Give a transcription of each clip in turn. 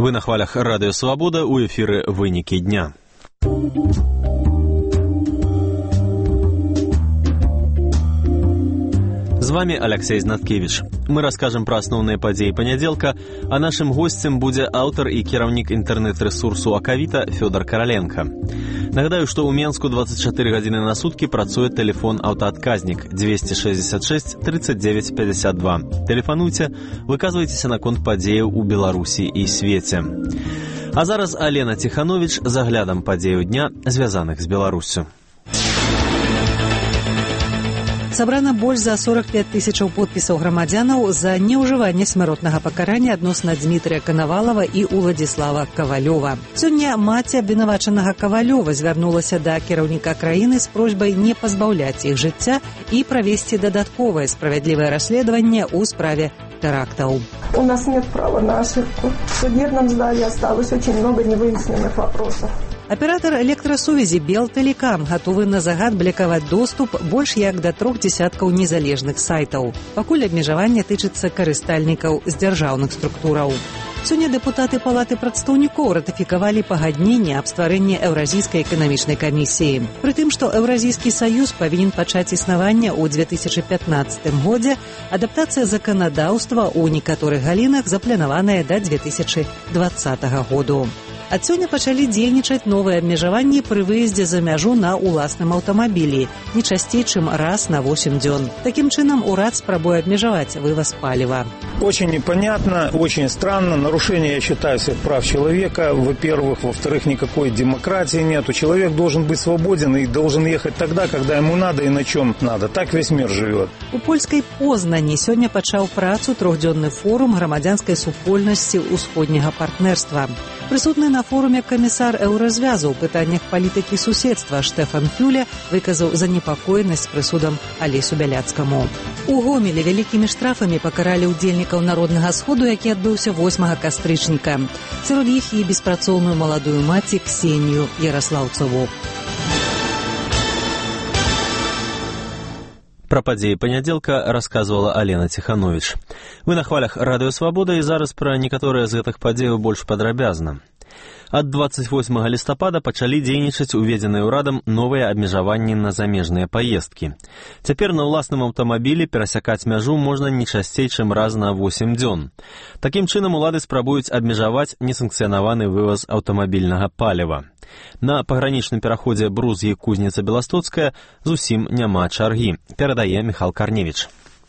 Вы на хвалях Радио Свобода, у эфиры «Выники дня». З вами Алексей Знаткевич. Мы расскажем про основные подеи понеделка, а нашим гостем будет автор и кіраўнік интернет-ресурсу Акавіта Фёдор Короленко. Нагадаю, что у Менску 24 гадзіны на сутки працуе телефон аўтаадказнік 266 39 52. Телефануйте, выказвайцеся наконт падзеяў у Беларусі і свеце. А зараз Алена Тиханович з аглядам падзеяў дня, звязаных з Беларусю. Сабрана больш за 45 тысячаў подпісаў грамадзянаў за неўжыванне смяротнага пакарання адносна Дмітрыя Канавалава і Уладзіслава Кавалёва. Сёння маці абвінавачанага Кавалёва звярнулася да кіраўніка краіны з просьбай не пазбаўляць іх жыцця і правесці дадатковае справядлівае расследаванне ў справе терактов. У нас нет права на ошибку. В судебном зале осталось очень много невыясненных вопросов. Аператор электрасувязі Белтэлекам гатовы на загад блякаваць доступ больш як да 3 десяткаў незалежных сайтаў. Пакуль абмежаванне тычыцца карыстальнікаў з дзяржаўных структураў. Сёння дэпутаты Палаты прадстаўнікоў ратыфікавалі пагадненне аб стварэнні Еўразійскай эканамічнай камісіі. Прытым, што Еўразійскі саюз павінен пачаць існаванне ў 2015 годзе, адаптацыя заканадаўства ў некаторых галінах запланаваная да 2020 году. Ад сёння пачалі дзейнічаць новыя абмежаванні пры выездзе за мяжу на ўласным аўтамабілі, не часцей, чым раз на 8 дзён. Такім чынам, урад спрабуе абмежаваць вываз паліва. Очень непонятно, очень странно. Нарушение, я считаю, всех прав человека, во-первых. Во-вторых, никакой демократии нету. Человек должен быть свободен и должен ехать тогда, когда ему надо и на чем надо. Так весь мир живет. У польскай Познані сёння пачаў працу трохдзённы форум грамадзянскай супольнасці ўсходняга партнерства. Прысутны на форуме камісар Еўразвязу ў пытаннях палітыкі суседства Штэфан Фюле выказаў занепакоенасць прысудам Алесю Бяляцкаму. У Гомелі вялікімі штрафамі пакаралі ўдзельнікаў народнага сходу, які адбыўся 8 кастрычніка. Сярод іх і беспрацоўную маладую маці Ксенію Яраслаўцаву. Про падзеі панядзелка расказвала Алена Тиханович. Вы на хвалях Радыё Свабода, і зараз пра некаторыя з гэтых падзеяў больш падрабязна. Ад 28 лістапада пачалі дзейнічаць уведзеныя ўрадам новыя абмежаванні на замежныя паездкі. Цяпер на ўласным аўтамабілі перасякаць мяжу можна не часцей, чым раз на 8 дзён. Такім чынам улады спрабуюць абмежаваць несанкцыянаваны вываз аўтамабільнага паліва. На пагранічным пераходзе Брузгі-Кузніца-Беластоцкая зусім няма чаргі, перадае Міхал Карневіч.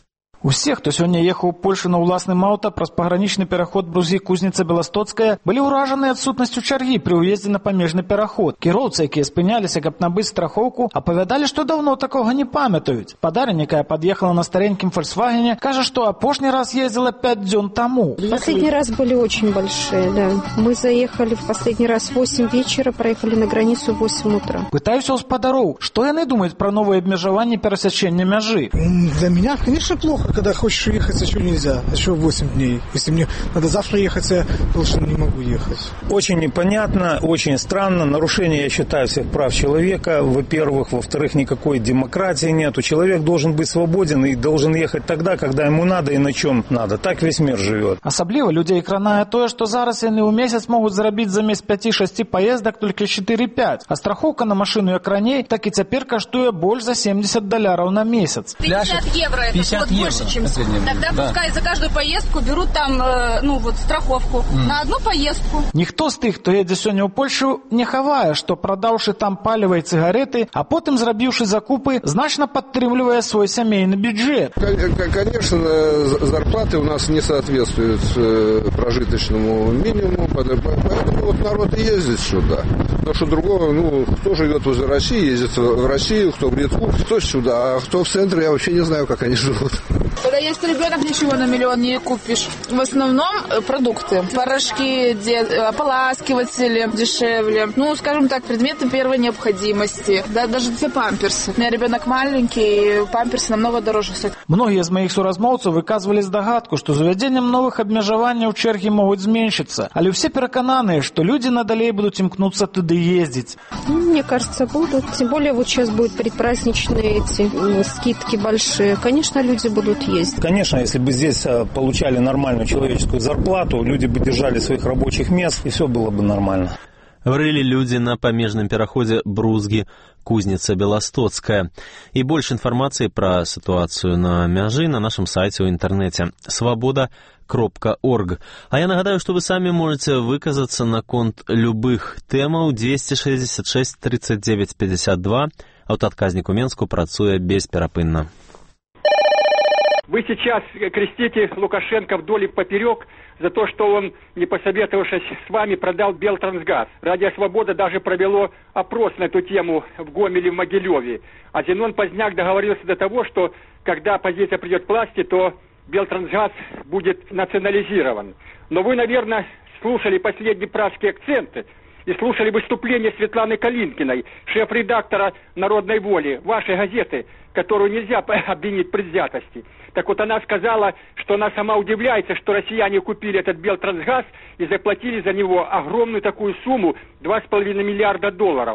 Усе, хто сёння ехаў у Польшу на ўласным аўта праз пагранічны пераход Брузгі-Кузніца-Беластоцкая, былі ўражаны адсутнасцю чаргі пры ўездзе на памежны пераход. Кіроўцы, якія спыняліся, каб набыць страхоўку, апавядалі, што даўно такога не памятаюць. Падарня, якая пад'ехала на старенькім «Фольксвагене», кажа, што апошні раз ездила 5 дзён таму. Последний раз были очень большие, да. Мы заехали в последний раз в 8 вечера, проехали на границу в 8 утра. Пытаюся у спадароў, што яны думаюць пра новыя абмежаванні перасячэння мяжы. Для меня, конечно, плохо. Когда хочешь уехать, а что нельзя? А что 8 дней? Если мне надо завтра ехать, я больше не могу ехать. Очень непонятно, очень странно. Нарушение, я считаю, всех прав человека, во-первых. Во-вторых, никакой демократии нету. Человек должен быть свободен и должен ехать тогда, когда ему надо и на чем надо. Так весь мир живет. Асабліва людзей кранае тое, што зараз яны ў месяц могуць зрабіць замест 5-6 паездак толькі 4-5. А страхоўка на машыну як раней, так і цяпер каштуе больш за $70 на месяц. 50 евро. 50 евро. Чем... Тогда пускай за каждую поездку берут там, страховку на одну поездку. Ніхто з тых, хто едзе сёння ў Польшу, не хавае, што прадаўшы там паліва і цыгареты, а потым зрабіўшы закупы, значна падтрымлівае свой сямейны бюджет. Конечно, зарплаты у нас не соответствуют прожиточному минимуму, поэтому вот народ ездит сюда. Потому что другого, кто живет возле России, ездит в Россию, кто в Литву, кто сюда, а кто в центре, я вообще не знаю, как они живут. Когда есть ребенок, ничего на миллион не купишь. В основном продукты. Порошки, ополаскиватели дешевле. Скажем так, предметы первой необходимости. Да, даже те памперсы. У меня ребенок маленький, и памперсы намного дороже стоят. Многие з моих суразмоўцаў выказвалі здагадку, што з увядзеннем новых абмежаванняў чэргі могуць зменшыцца. Але ўсе перакананыя, што людзі надалей будуць імкнуцца туды ездзіць. Мне кажется, будут. Тем более вот сейчас будут предпраздничные эти скидки большие. Конечно, люди будут есть. Конечно, если бы здесь получали нормальную человеческую зарплату, люди бы держали своих рабочих мест, и все было бы нормально. Врыли люди на памежном пераходе Брузги, Кузница Белостоцкая. И больше информации про ситуацию на мяжы на нашем сайте в интернете svoboda.org. А я нагадаю, что вы сами можете выказаться наконт любых тэмаў 266 39 52. Аўтаадказнік у Менску працуе бесперапынна. Вы сейчас крестите Лукашенко вдоль и поперек за то, что он, не посоветовавшись с вами, продал Белтрансгаз. Радио «Свобода» даже провело опрос на эту тему в Гомеле, в Могилеве. А Зенон Поздняк договорился до того, что когда оппозиция придет к власти, то Белтрансгаз будет национализирован. Но вы, наверное, слушали последние пражские акценты и слушали выступление Светланы Калинкиной, шеф-редактора «Народной воли», вашей газеты, которую нельзя обвинить в предвзятости. Так вот, она сказала, что она сама удивляется, что россияне купили этот Белтрансгаз и заплатили за него огромную такую сумму – $2,5 миллиарда.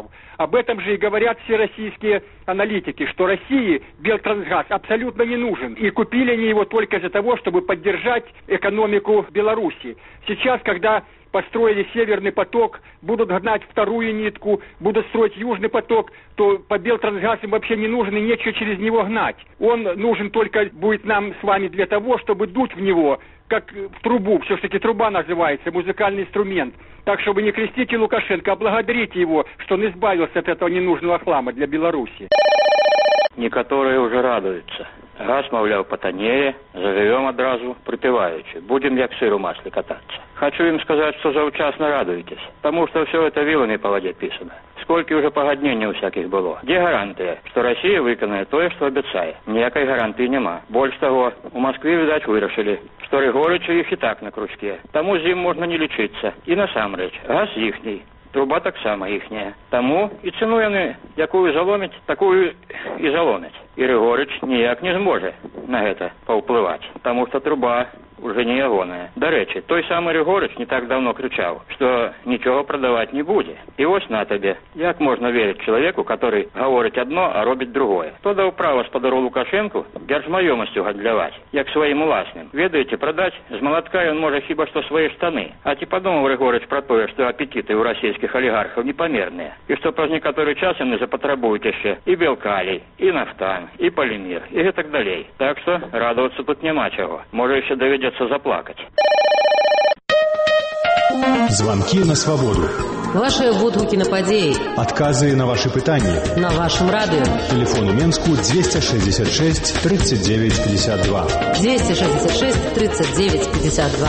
Об этом же и говорят все российские аналитики, что России Белтрансгаз абсолютно не нужен. И купили они его только из-за того, чтобы поддержать экономику Беларуси. Сейчас, когда построили Северный поток, будут гнать вторую нитку, будут строить Южный поток, то по Белтрансгазу вообще не нужен и нечего через него гнать. Он нужен только будет нам с вами для того, чтобы дуть в него, как в трубу, все-таки труба называется, музыкальный инструмент. Так что вы не крестите Лукашенко, а благодарите его, что он избавился от этого ненужного хлама для Беларуси. Некоторые уже радуются. Газ, мовляв, потанее, заживем одразу припеваючи. Будем як сыр у масле кататься. Хочу им сказать, что завчасно радуетесь, потому что все это вилами по воде писано. Сколько уже погоднений у всяких было. Где гарантия, что Россия выконает то, что обещает? Никакой гарантии нема. Больше того, у Москвы, видать, вырашили, что Ригоричи их и так на крючке. Тому зим можно не лечиться. И насамрэч, газ ихний. Труба так само їхня. Тому і ціну вони, яку заломять, таку і заломять. І Ригорич ніяк не зможе на це повпливати, тому що труба уже не ягоная. До речі, той самий Ригорич не так давно кричав, що нічого продавати не буде. І ось на тобі. Як можна вірити чоловіку, який говорить одно, а робить другое? Хто дав право господару Лукашенку держмайомостю гандлювати, як своїм власним? Ведаєте, продати з молотка він може хіба що свої штани. А ті подумав Ригорич про те, що апетити у російських олігархів непомірні, і що про некоторий час вони запотребують ще і белкалій, і нафтан, і полімер, і так далі. Так що радуватися тут нема чого. Може ще доведеться заплакать. Звонки на свободу. Ваши водгуки на подеи. Отказы на ваши пытания. На вашем радио. Телефон у Менску 266 39 52. 266 39 52.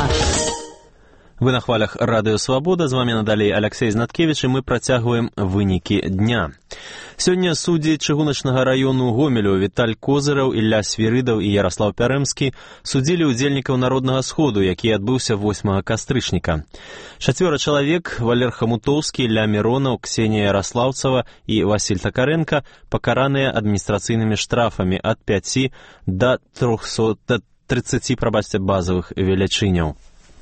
Вы на хвалях Радыё Свабода, з вами надалей Алексей Знаткевич, і мы працягваем вынікі дня. Сёння суддзі чыгуначнага раёну Гомелю Віталь Козыраў, Ілля Свірыдаў і Яраслаў Пяремскі судзілі ўдзельнікаў Народнага сходу, які адбыўся 8 кастрычніка. 4 чалавек, Валер Хамутоўскі, Ілля Міронаў, Ксенія Яраслаўцава і Васіль Такаренка, пакараныя адміністрацыйнымі штрафамі ад 5 до 30 базавых велічыняў.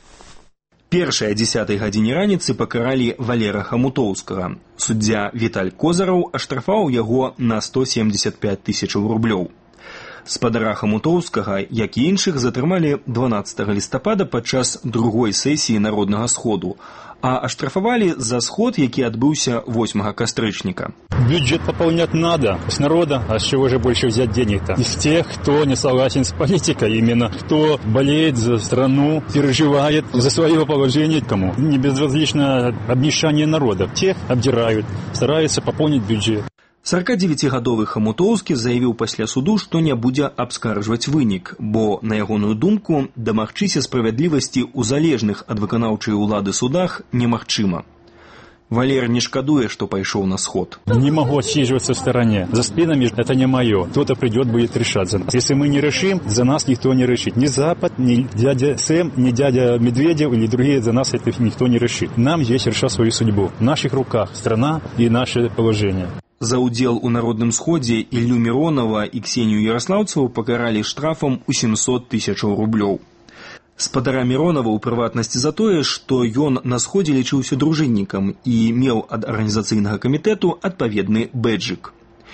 Першай 10 гадзіне раніцы пакаралі Валера Хамутоўскага. Суддзя Віталь Козыраў аштрафаваў яго на 175 тысячаў рублёў. Спадара Хамутоўскага, як і іншых, затрымалі 12 лістапада падчас другой сесіі Народнага сходу, а аштрафавалі за сход, які адбыўся 8 кастрычніка. Бюджет пополнять надо с народа, а с чего же больше взять денег-то? Из тех, кто не согласен с политикой, именно кто болеет за страну, переживает за свое положение, кому не безразлично обнищание народа. Тех обдирают, стараются пополнить бюджет. 49-гадовы Хамутоўскі заявіў пасля суду, што не будзе абскарджваць вынік, бо, на ягоную думку, дамагчыся справядлівасці ў залежных ад выканаўчай улады судах немагчыма. Валер не шкадуе, что пошел на сход. Не могу отсиживаться в стороне. За спинами это не мое. Кто-то придет, будет решать за нас. Если мы не решим, за нас никто не решит. Ни Запад, ни дядя Сэм, ни дядя Медведев или другие за нас это никто не решит. Нам здесь решать свою судьбу. В наших руках страна и наше положение. За удзел у Народным сходзе Іллю Міронава і Ксенію Яраслаўцаву пакаралі штрафам у 700 тысячаў рублёў. Спадара Міронава ў прыватнасці за тое, што ён на сходзе лічыўся дружыннікам і меў ад арганізацыйнага камітэту адпаведны бэджык.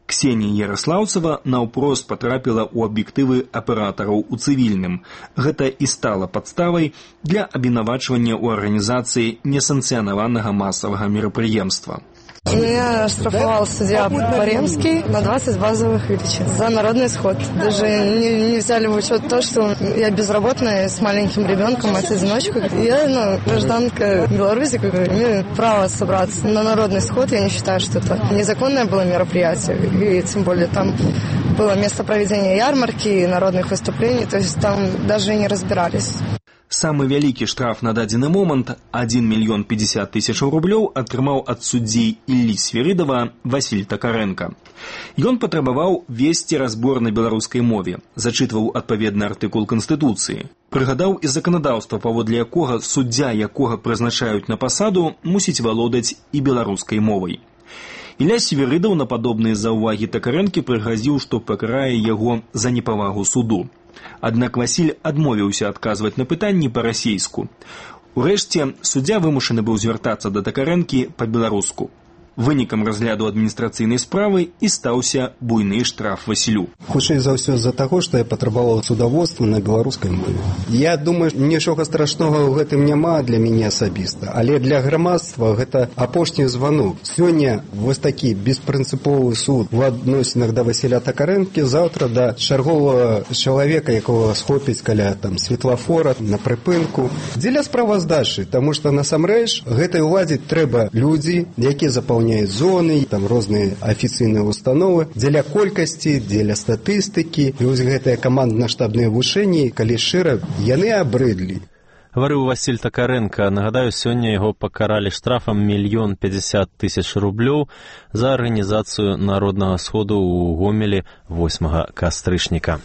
Ксенія Ярослаўцева наўпрост патрапіла ў аб'ектывы аператараў у цывільным. Гэта і стала падставай для абвінавачвання ў арганізацыі несанкцыянаванага масавага мерапрыемства. Меня штрафовал судья Паремский на 20 базовых величин за народный сход. Даже не взяли в учет то, что я безработная, с маленьким ребенком, мать-одиночка. Я, гражданка Беларуси, имею право собраться на народный сход. Я не считаю, что это незаконное было мероприятие. И тем более там было место проведения ярмарки, народных выступлений. То есть там даже и не разбирались. Самы вялікі штраф на дадзены момант, 1 мільён 50 тысячаў рублёў, атрымаў ад суддзі Іллі Свірыдава Васіль Такаренка. Ён патрабаваў весці разбор на беларускай мове, зачытваў адпаведны артыкул Канстытуцыі. Прыгадаў і заканадаўства, паводле якога суддзя, якога прызначаюць на пасаду, мусіць валодаць і беларускай мовай. Ілля Свірыдаў на падобныя заўвагі Такарэнкі прыгразіў, што пакарае яго за непавагу суду. Аднак Васіль адмовіўся адказваць на пытанні па-расейску. Урэшце, суддзя вымушаны быў звяртацца да Такарэнкі па-беларуску. Вынікам разгляду адміністрацыйнай справы і стаўся буйны штраф Васілю. Хутчэй за ўсё з-за таго, што я патрабаваў судаводства на беларускай мове. Я думаю, нічога страшнога ў гэтым няма для мяне асабіста, але для грамадства гэта апошні званок. Сёння вось такі беспрынцыповы суд у адносінах да Васіля Такарэнкі, заўтра да чарговага чалавека, якога схопіць каля светлафора на прыпынку. Дзеля справаздачы, таму што насамрэч гэтай уладзе трэба людзі, якія запаўняюць зоны, там розныя афіцыйныя установы, дзеля колькасці, дзеля статыстыкі. І вось гэтыя камандна-штабныя вучэнні, калі шчыра, яны абрыдлі. Гаварыў Васіль Такаренка. Нагадаю, сёння яго пакаралі штрафам 1 050 000 рублёў за арганізацыю народнага сходу ў Гомелі 8 кастрычніка.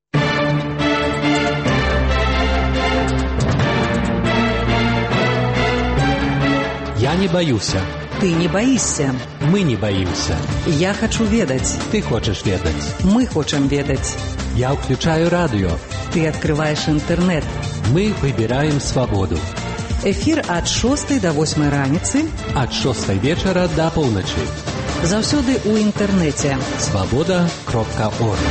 Я не боюся. Ты не боишься. Мы не боимся. Я хочу ведать. Ты хочешь ведать. Мы хотим ведать. Я включаю радио. Ты открываешь интернет. Мы выбираем свободу. Эфир от 6 до 8 раніцы. От 6 вечера до полночи. Заўсёды ў інтэрнэце. Свобода.орг.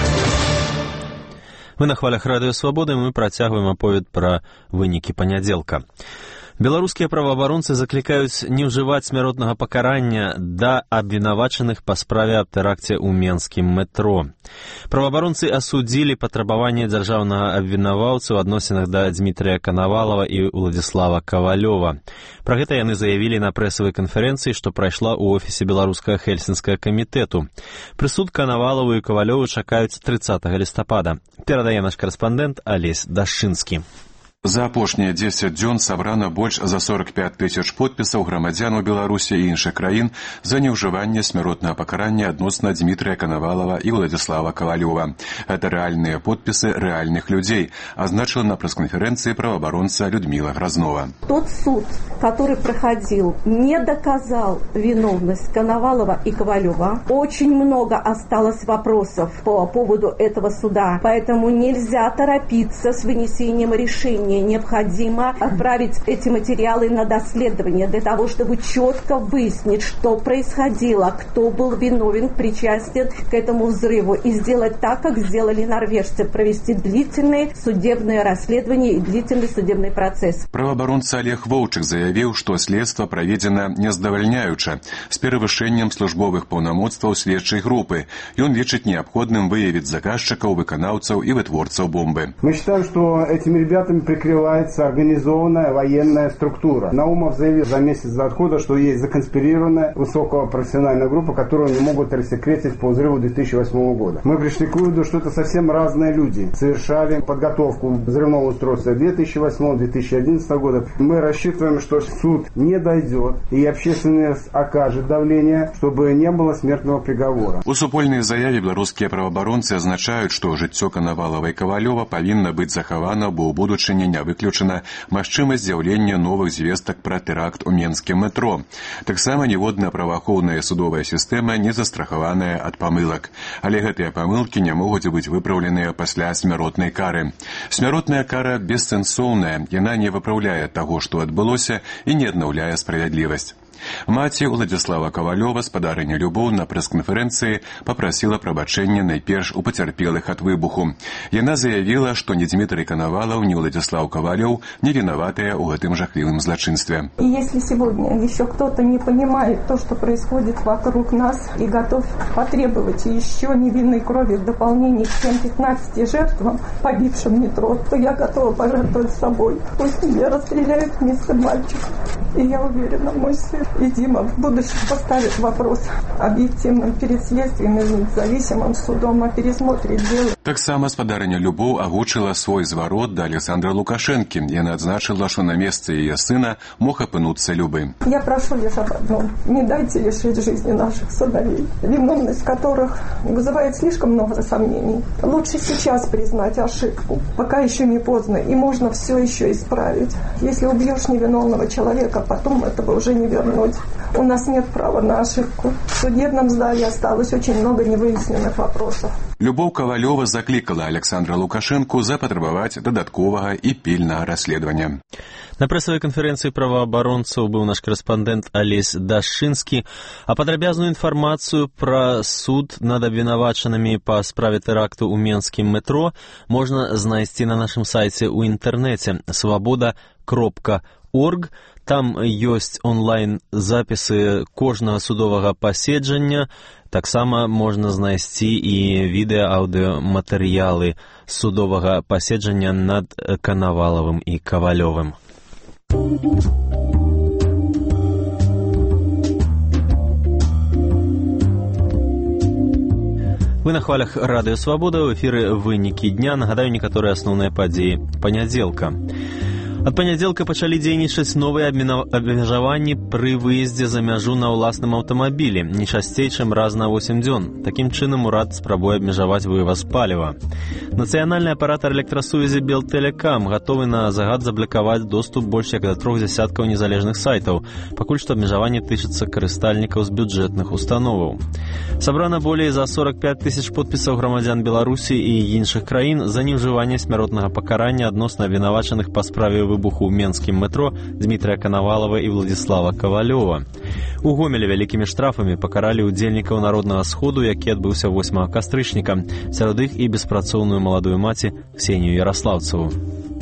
Мы на хвалях радыё Свабода, і мы працягваем аповед пра вынікі панядзелка. Беларускія праваабаронцы заклікаюць не ўжываць смяротнага пакарання да абвінавачаных па справе аб тэракце ў менскім метро. Праваабаронцы асудзілі патрабаванне дзяржаўнага абвінаваўцы ў адносінах да Дмітрия Коновалова і Уладзіслава Кавалёва. Пра гэта яны заявілі на прэсавай канферэнцыі, што прайшла ў офісе беларускага хельсінскага камітэту. Прысуд Коновалову і Кавалёву чакаюць 30 лістапада. Перадае наш карэспандэнт Алесь Дашчынскі. За апошнія 10 дзён сабрана больш за 45 000 подпісаў грамадзянаў Беларусі і іншых краін за неўжыванне смяротнага пакарання адносна Дмітрия Коновалова і Уладзіслава Кавалёва. Это рэальныя подпісы рэальных людзей, азначыла на прэс-канферэнцыі праваабаронца Людмила Грознова. Тот суд, который проходил, не доказал виновность Коновалова и Ковалева. Очень много осталось вопросов по поводу этого суда, поэтому нельзя торопиться с вынесением решения. Необходимо отправить эти материалы на доследование для того, чтобы четко выяснить, что происходило, кто был виновен, причастен к этому взрыву, и сделать так, как сделали норвежцы, провести длительное судебное расследование и длительный судебный процесс. Праваабаронца Олег Воўчык заявіў, што следства праведзена нездавальняюча, з перавышэннем службовых паўнамоцтваў следчай групы. Ён лічыць неабходным выявіць заказчыкаў, выканаўцаў і вытворцаў бомбы. Мы считаем, что этими ребятами прикрывается организованная военная структура. Наумов заявил за месяц до отхода, что есть законспирированная высокопрофессиональная группа, которую не могут рассекретить по взрыву 2008 года. Мы пришли к выводу, что это совсем разные люди. Совершали подготовку взрывного устройства 2008-2011 года. Мы рассчитываем, что суд не дойдет и общественность окажет давление, чтобы не было смертного приговора. У супольнай заяве беларускія праваабаронцы азначаюць, што жыццё Коновалова і Кавалёва павінна быць захавана, бо ў будучыні не выключана магчымасць з'яўлення новых звестак пра тэракт у менскім метро. Таксама ніводная праваахоўная судовая сістэма не застрахаваная ад памылак. Але гэтыя памылкі не могуць быць выпраўленыя пасля смяротнай кары. Смяротная кара бессэнсоўная, яна не выпраўляе таго, што адбылося, і не аднаўляе справядлівасць. Маці Уладзіслава Кавалёва, спадарыня Любоў, на прэс-канферэнцыі папрасіла прабачэння найперш у пацярпелых ад выбуху. Яна заявіла, што ні Дмітрый Канавалаў, ні Уладзіслаў Кавалёў не вінаватыя ў гэтым жахлівым злачынстве. И если сегодня еще кто-то не понимает то, что происходит вокруг нас, и готов потребовать еще невинной крови в дополнение к тем 15 жертвам, погибшим в метро, то я готова пожертвовать собой. Пусть меня расстреляют вместо мальчика. И я уверена, мой сын и Дима в будущем поставят вопрос объективным перед следствием и независимым судом о пересмотре дела. Таксама спадарыня Любоў агучыла свой зварот да Александра Лукашэнкі. Яна адзначыла, што на месцы яе сына мог апынуцца любы. Я прошу лишь об одном. Не дайте лишить жизни наших сыновей, виновность которых вызывает слишком много сомнений. Лучше сейчас признать ошибку, пока еще не поздно, и можно все еще исправить. Если убьешь невиновного человека, потом этого уже не вернуть. У нас нет права на ошибку. В судебном зале осталось очень много невыясненных вопросов. Любоў Кавалёва заклікала Александра Лукашэнку запатрабаваць дадатковага і пільнага расследавання. На прэсавай канферэнцыі праваабаронцаў быў наш карэспандэнт Алесь Дашчынскі, а падрабязную інфармацыю пра суд над абвінавачанымі па справе тэракту ў менскім метро можна знайсці на нашым сайце ў інтэрнэце svoboda.org. Там ёсць онлайн-запісы кожнага судовага паседжання. Таксама можна знайсці і відэа-аўдыёматэрыялы судовага паседжання над Канавалавым і Кавалёвым. Вы на хвалях Радыё Свабода, ў эфіры «Вынікі дня». Нагадаю некаторыя асноўныя падзеі панядзелка. Ад панядзелка пачалі дзейнічаць новыя абмежаванні пры выездзе за мяжу на ўласным аўтамабілі, не часцей, чым раз на 8 дзён. Такім чынам урад спрабуе абмежаваць вываз паліва. Нацыянальны аператар электрасувязі Белтэлекам гатовы на загад заблакаваць доступ больш як да 3 дзясяткаў незалежных сайтаў, пакуль што абмежаванне тычыцца карыстальнікаў з бюджэтных установаў. Сабрана болей за 45 тысяч подпісаў грамадзян Беларусі і іншых краін за неўжыванне смяротнага пакарання адносна абвінавачаных па справе выбуху ў менскім метро Дмітрая Канавалава і Владзіслава Кавалёва. У Гомелі вялікімі штрафамі пакаралі ўдзельнікаў народнага сходу, які адбыўся 8 кастрычніка. Сярод іх і беспрацоўную маладую маці Ксенію Яраслаўцаву.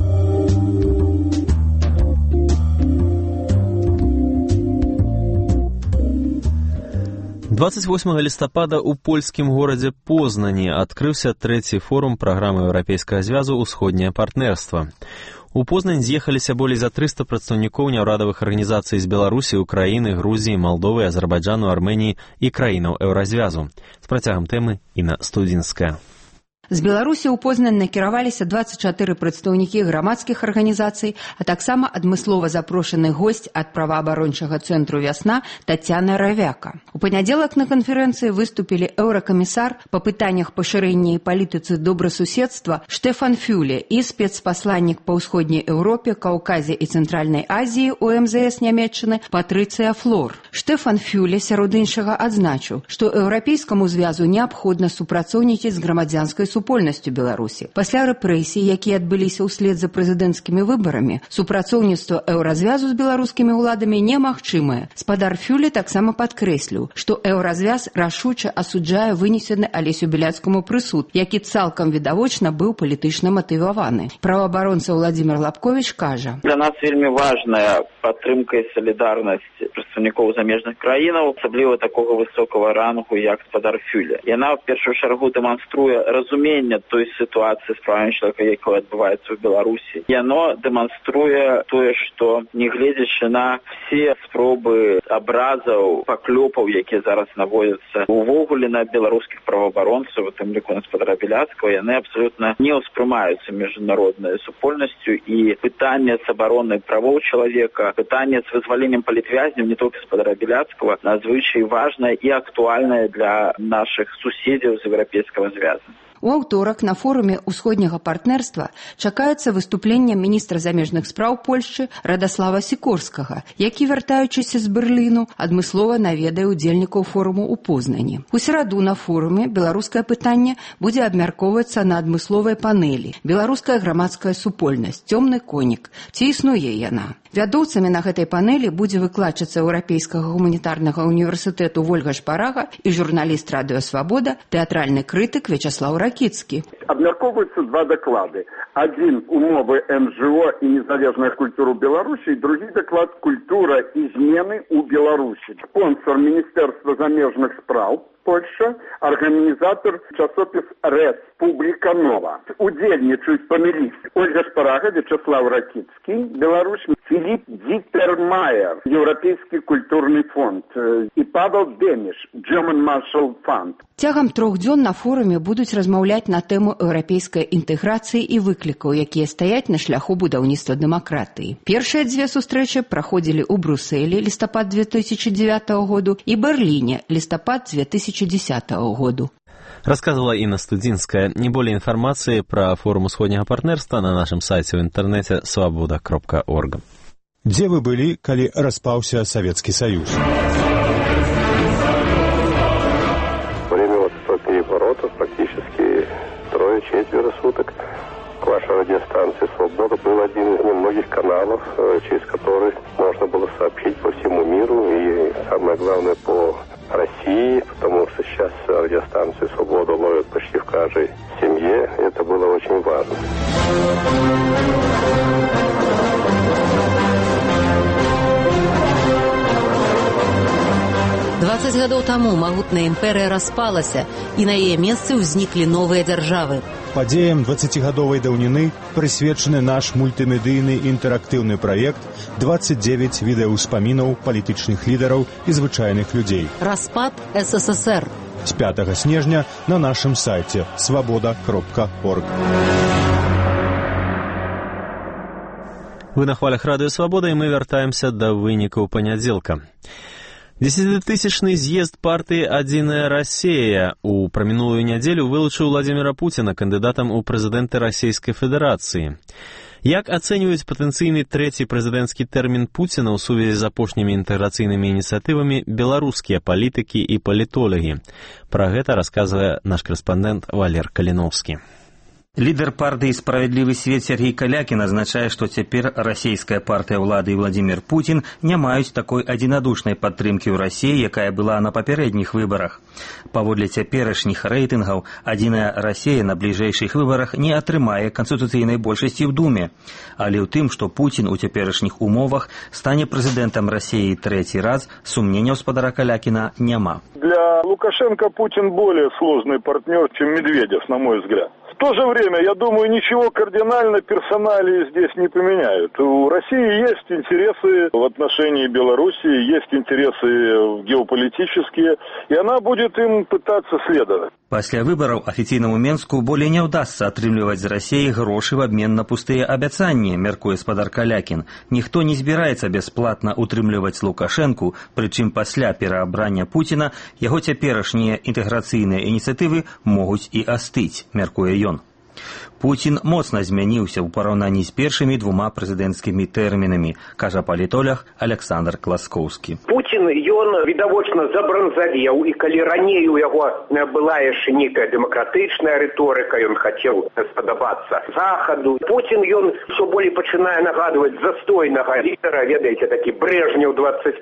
«28 лістапада ў польскім горадзе Познані адкрыўся 3-й форум праграмы Еўрапейскага звязу «Усходняе партнерства». У Познань з'ехаліся болей за 300 прадстаўнікоў няўрадавых арганізацый з Беларусі, Украіны, Грузіі, Малдовы, Азербайджану, Арменіі і краінаў Еўразвязу. З працягам тэмы Інна Студзінская. З Беларусі ў Познань накіраваліся 24 прадстаўнікі грамадскіх арганізацый, а таксама адмыслова запрошаны госць ад праваабарончага цэнтру «Вясна» Тацяна Равяка. У панядзелак на канферэнцыі выступілі еўракамісар па пытаннях пашырэння і палітыцы добрасуседства Штефан Фюле і спецпасланнік па ўсходняй Еўропе, Каўказе і Цэнтральнай Азіі у МЗС Нямецчыны Патрыцыя Флор. Штефан Фюле, сярод іншага, адзначыў, што еўрапейскаму звязу неабходна супрацоўніцаць з грамадзянскай супольнасцю Беларусі. Пасля рэпрэсій, якія адбыліся ўслед за прэзідэнцкімі выбарамі, супрацоўніцтва еўразвязу з беларускімі ўладамі немагчымае. Спадар Фюле таксама падкрэсліў, што еўразвяз рашуча асуджае вынесены Алесю Беляцкаму прысуд, які цалкам відавочна быў палітычна матываваны. Праваабаронца Владзімир Лапковіч кажа: «Для нас вельмі важная падтрымка і салідарнасць прадстаўнікоў замежных краінаў, асабліва такога высокага рангу, як спадар Фюле. Яна, в першую чаргу, дэманструе разуменне той сітуацыі з правамі чалавека, якая адбываецца ў Беларусі. Яно дэманструе тое, што, нягледзячы на все спробы абразаў, паклёпаў, якія зараз наводзяцца увогуле на беларускіх праваабаронцаў, у тым ліку на спадара Беляцкага, яны абсалютна не ўспрымаюцца міжнароднай супольнасцю, і пытанне з абаронай правоў чалавека, пытанне з вызваленнем палітвязняў не толькі спадара Беляцкага, надзвычай важнае і актуальнае для нашых суседзяў з Еўрапейскага звязу. У аўторак на форуме ўсходняга партнерства чакаецца выступленне міністра замежных спраў Польшчы Радаслава Сікорскага, які, вяртаючыся з Берліну, адмыслова наведае удзельнікаў форуму ў Познані. У сераду на форуме беларускае пытанне будзе абмяркоўвацца на адмысловай панэлі «Беларуская грамадская супольнасць. Цёмны конік. Ці існуе яна?». Вядоўцамі на гэтай панэлі будзе выкладчыца Еўрапейскага гуманітарнага універсітэту Вольга Шпарага і журналіст радыё «Свабода», тэатральны крытык Вячаслаў Ракіцкі. Обмярковываются два доклада. Один – умовы НЖО и незалежная культура Беларуси, и другой доклад «Культура измены у Беларуси». Спонсор Министерства замежных справ Польша, организатор часопис «Республика Нова». Удельничают помирись Ольга Шпарага, Вячеслав Ракицкий, Беларусь, Филипп Дитермайер, Европейский культурный фонд, и Павел Демиш, German Marshall Fund. Цягам 3 дзён на форуме будуць размаўляць на тэму еўрапейскай інтэграцыі і выклікаў, якія стаяць на шляху будаўніцтва дэмакратыі. Першыя 2 сустрэчы праходзілі ў Брусэлі лістапад 2009 году і Берліне лістапад 2010 году. Рассказывала Инна Студинская. Не более информации про форум усходнего партнерства на нашем сайте в интернете svoboda.org. Где вы были, коли распался Советский Союз? Время переворотов практически 3-4 суток. Ваша радиостанция «Свобода» был один из немногих каналов, через который можно было сообщить по всему миру и, самое главное, по России, потому что сейчас радиостанцию «Свобода» ловят почти в каждой семье. Это было очень важно. 20 гадоў таму магутная імперыя распалася, і на яе месцы ўзніклі новыя дзяржавы. Падзеям 20-гадовай даўніны прысвечаны наш мультымедыйны інтэрактыўны праект 29 відэаўспамінаў палітычных лідараў і звычайных людзей. Распад СССР. З 5 снежня на нашым сайце svoboda.org. Вы на хвалях радыё «Свабода», і мы вяртаемся да вынікаў панядзелка. 10-тысячный з'езд партии «Одиная Россия» у прамінулую нядзелю вылучыў Владимира Путина кандыдатам у прэзідэнты Расійскай Федэрацыі. Як ацэньваюць патэнцыйны трэці прэзідэнцкі тэрмін Пуціна ў сувязі з апошнімі інтэграцыйнымі ініцыятывамі беларускія палітыкі і палітолагі? Пра гэта расказвае наш корэспандэнт Валер Каліновскі. Лидер партии «Справедливый свет» Сергей Калякин означает, что теперь российская партия улады и Владимир Путин не маюць такой адзінадушнай падтрымкі ў России, якая была на папярэдніх выборах. Паводле цяперашніх рэйтынгаў, «Одиная Россия» на бліжэйшых выборах не атрымае конституцыйнай большасці ў Думе. Але ў тым, што Путин у цяперашніх умовах стане прэзідэнтам России трэці раз, сумненняў спадара Калякина няма. Для Лукашенко Путин более сложный партнер, чем Медведев, на мой взгляд. В то же время, я думаю, ничего кардинально персоналии здесь не поменяют. У России есть интересы в отношении Белоруссии, есть интересы геополитические, и она будет им пытаться следовать. Пасля выбораў афіцыйнаму Менску болей не ўдасца атрымліваць з Расіі грошы в абмен на пустыя абяцанні, мяркуе спадар Калякін. Ніхто не збіраецца бясплатна утрымліваць Лукашэнку, прычым пасля пераабрання Пуціна яго цяперашнія інтэграцыйныя ініцыятывы могуць і астыць, мяркуе ён. Путин моцна змяніўся ў параўнанні з першымі 2 прэзідэнцкімі тэрмінамі, кажа палітолог Александр Класкоўскі. Путин, ён відавочна забранзавеў, і калі раней у яго была яшчэ некая дэмакратычная рыторыка, ён хацеў спадабацца Захаду. Путин, ён ўсё болей пачынае нагадваць застойнага лідара, ведаеце, такі Брежнеў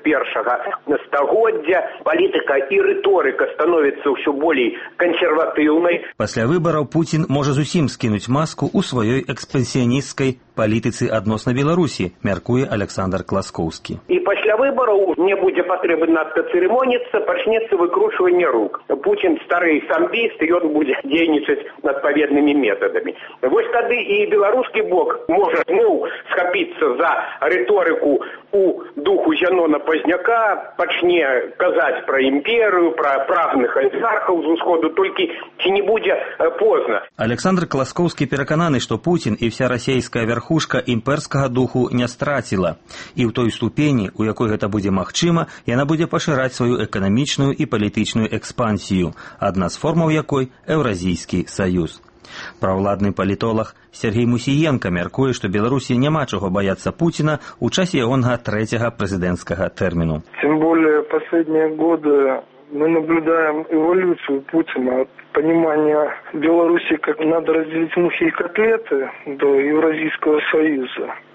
21-го стагоддзя. Палітыка і рыторыка становіцца ўсё болей кансерватыўнай. Пасля выбараў Путин можа зусім скінуць маску ў сваёй экспансіянісцкай палітыцы адносна Беларусі, мяркуе Александр Класкоўскі. І пасля выбараў не будзе патрэбы надта цырымоніцца, пачнецца выкручванне рук. Путин стары самбіст, і ён будзе дзейнічаць адпаведнымі метадамі. Вось тады і беларускі бок можа зноў схапіцца за рыторыку у духу Зянона Пазняка, пачне казаць пра імперыю, пра прагных алігархаў з усходу, толькі ці не будзе позна. Александр Класкоўскі перакананы, што Путін і вся расійская верхушка імперскага духу не страціла. І ў той ступені, у якой гэта будзе магчыма, яна будзе пашыраць сваю эканамічную і палітычную экспансію, адна з формаў якой – Еўразійскі саюз. Правладны палітолог Сергей Мусіенко мяркуе, што Беларусі няма чаго баяцца Путина у часе ягонага трэцяга прэзідэнцкага тэрміну. Тем более последние годы мы наблюдаем эволюцию Путина от понимания Беларуси, как надо разделить мухи и котлеты, до Евразийского союза.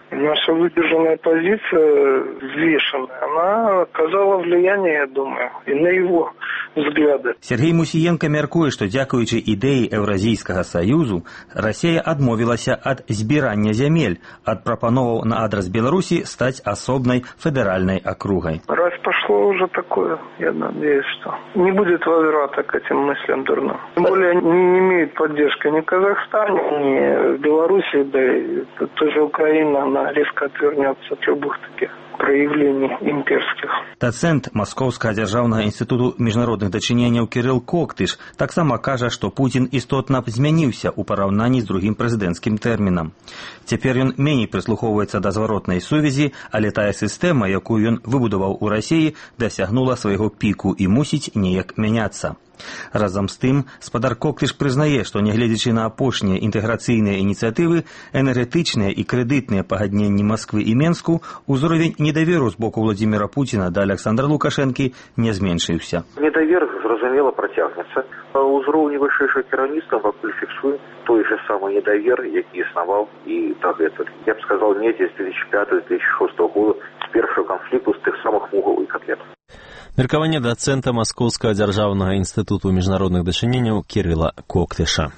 Наша выдержанная позиция, взвешенная, она оказала влияние, я думаю, и на его взгляды. Сергей Мусієнка мяркуе, што дзякуючы ідэі Еўразійскага саюзу Расія адмовілася ад збірання зямель, ад прапановаў на адрас Беларусі стаць асобнай федэральнай акругай. Раз пошло уже такое, я надеюсь, что не будет возврата к этим мыслям дурным. Тем более не имеет поддержки ни в Казахстане, ни в Беларуси, да и тоже Украина, она резко отвернется от любых таких проявлений имперских. Дацэнт Маскоўскага дзяржаўнага інстытуту міжнародных дачыненняў Кірыл Коктыш таксама кажа, што Пуцін істотна змяніўся ў параўнанні з другім прэзідэнцкім тэрмінам. Цяпер ён меней прыслухоўваецца да зваротнай сувязі, але тая сістэма, якую ён выбудаваў у Расіі, дасягнула свайго піку і мусіць неяк мяняцца. Разам з тым, спадар Коктыш прызнае, што нягледзячы на апошнія інтэграцыйныя ініцыятывы, энергетычныя і крэдытныя пагадненні Масквы і Менску, узровень недаверу з боку Владзіміра Пуціна да Александра Лукашэнкі не зменшыўся. Недавер, зразумела, працягнецца. А ўзроўні вышэйшага кіраўніцтва пакуль фіксуе той же самы недавер, які існаваў і дагэтуль. Я б сказал, недзе з 2005-2006 года, з першага канфлікту, з тых самых мугаў і котлет. Меркаванне дацэнта Маскоўскага дзяржаўнага інстытуту міжнародных дачыненняў Кірыла Коктыша.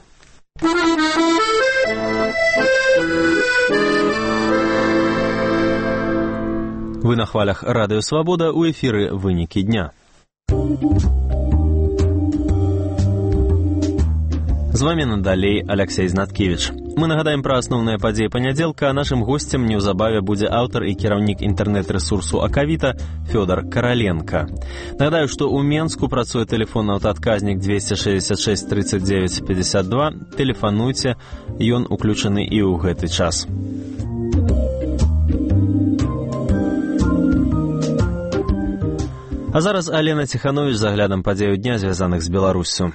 Вы на хвалях Радыё Свабода, у эфіры «Вынікі дня». З вамі надалей Алексей Знаткевич. Мы нагадаем пра асноўныя падзеі панядзелка, а нашым госцем неўзабаве будзе аўтар і кіраўнік інтэрнэт-рэсурсу Акавіта Фёдор Караленко. Нагадаю, што ў Менску працуе тэлефонны аўтаадказнік 266 39 52. Тэлефануйце, ён уключаны і ў гэты час. А зараз Алена Ціхановіч з аглядам падзею дня, звязаных з Беларуссю.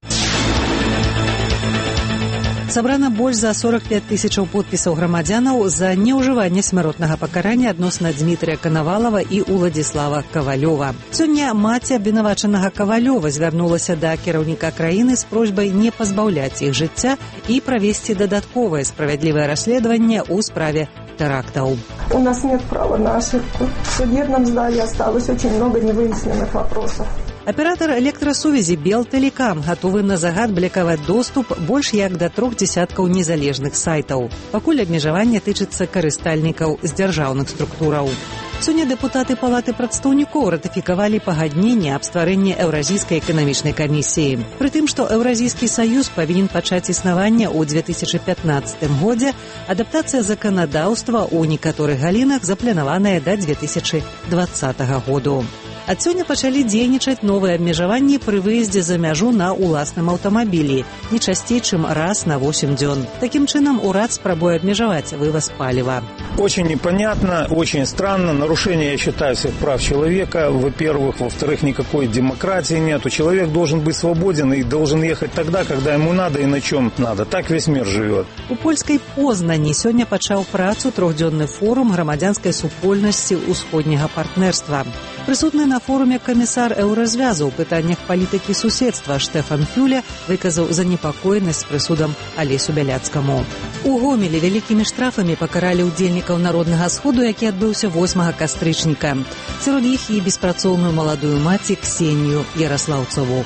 Сабрана больш за 45 тысячаў подпісаў грамадзянаў за неўжыванне смяротнага пакарання адносна Дмітрыя Канавалава і Уладзіслава Кавалёва. Сёння маці абвінавачанага Кавалёва звярнулася да кіраўніка краіны з просьбай не пазбаўляць іх жыцця і правесці дадатковае справядлівае расследаванне ў справе терактов. У нас нет права на ошибку. В судебном зале осталось очень много невыясненных вопросов. Аператор электрасувязі Белтэлекам гатовы на загад блякаваць доступ больш як да 3 десяткаў незалежных сайтаў. Пакуль абмежаванне тычыцца карыстальнікаў з дзяржаўных структураў. Сёння дэпутаты Палаты прадстаўнікоў ратыфікавалі пагадненне аб стварэнні Еўразійскай эканамічнай камісіі. Прытым, што Еўразійскі саюз павінен пачаць існаванне ў 2015 годзе, адаптацыя заканадаўства ў некаторых галінах запланаваная да 2020 году. Ад сёння пачалі дзейнічаць новыя абмежаванні пры выездзе за мяжу на ўласным аўтамабілі, не часцей, чым раз на 8 дзён. Такім чынам, урад спрабуе абмежаваць вываз паліва. Очень непонятно, очень странно. Нарушение, я считаю, всех прав человека, во-первых. Во-вторых, никакой демократии нету. Человек должен быть свободен и должен ехать тогда, когда ему надо и на чем надо. Так весь мир живет. У польскай Познані сёння пачаў працу трохдзённы форум грамадзянскай супольнасці ўсходняга партнерства. Прысутны на форуме камісар Еўразвязу ў пытаннях палітыкі суседства Штэфан Фюле выказаў занепакоенасць прысудам Алесю Бяляцкаму. У Гомелі вялікімі штрафамі пакаралі ўдзельнікаў народнага сходу, які адбыўся 8 кастрычніка. Сярод іх і беспрацоўную маладую маці Ксенію Яраслаўцаву.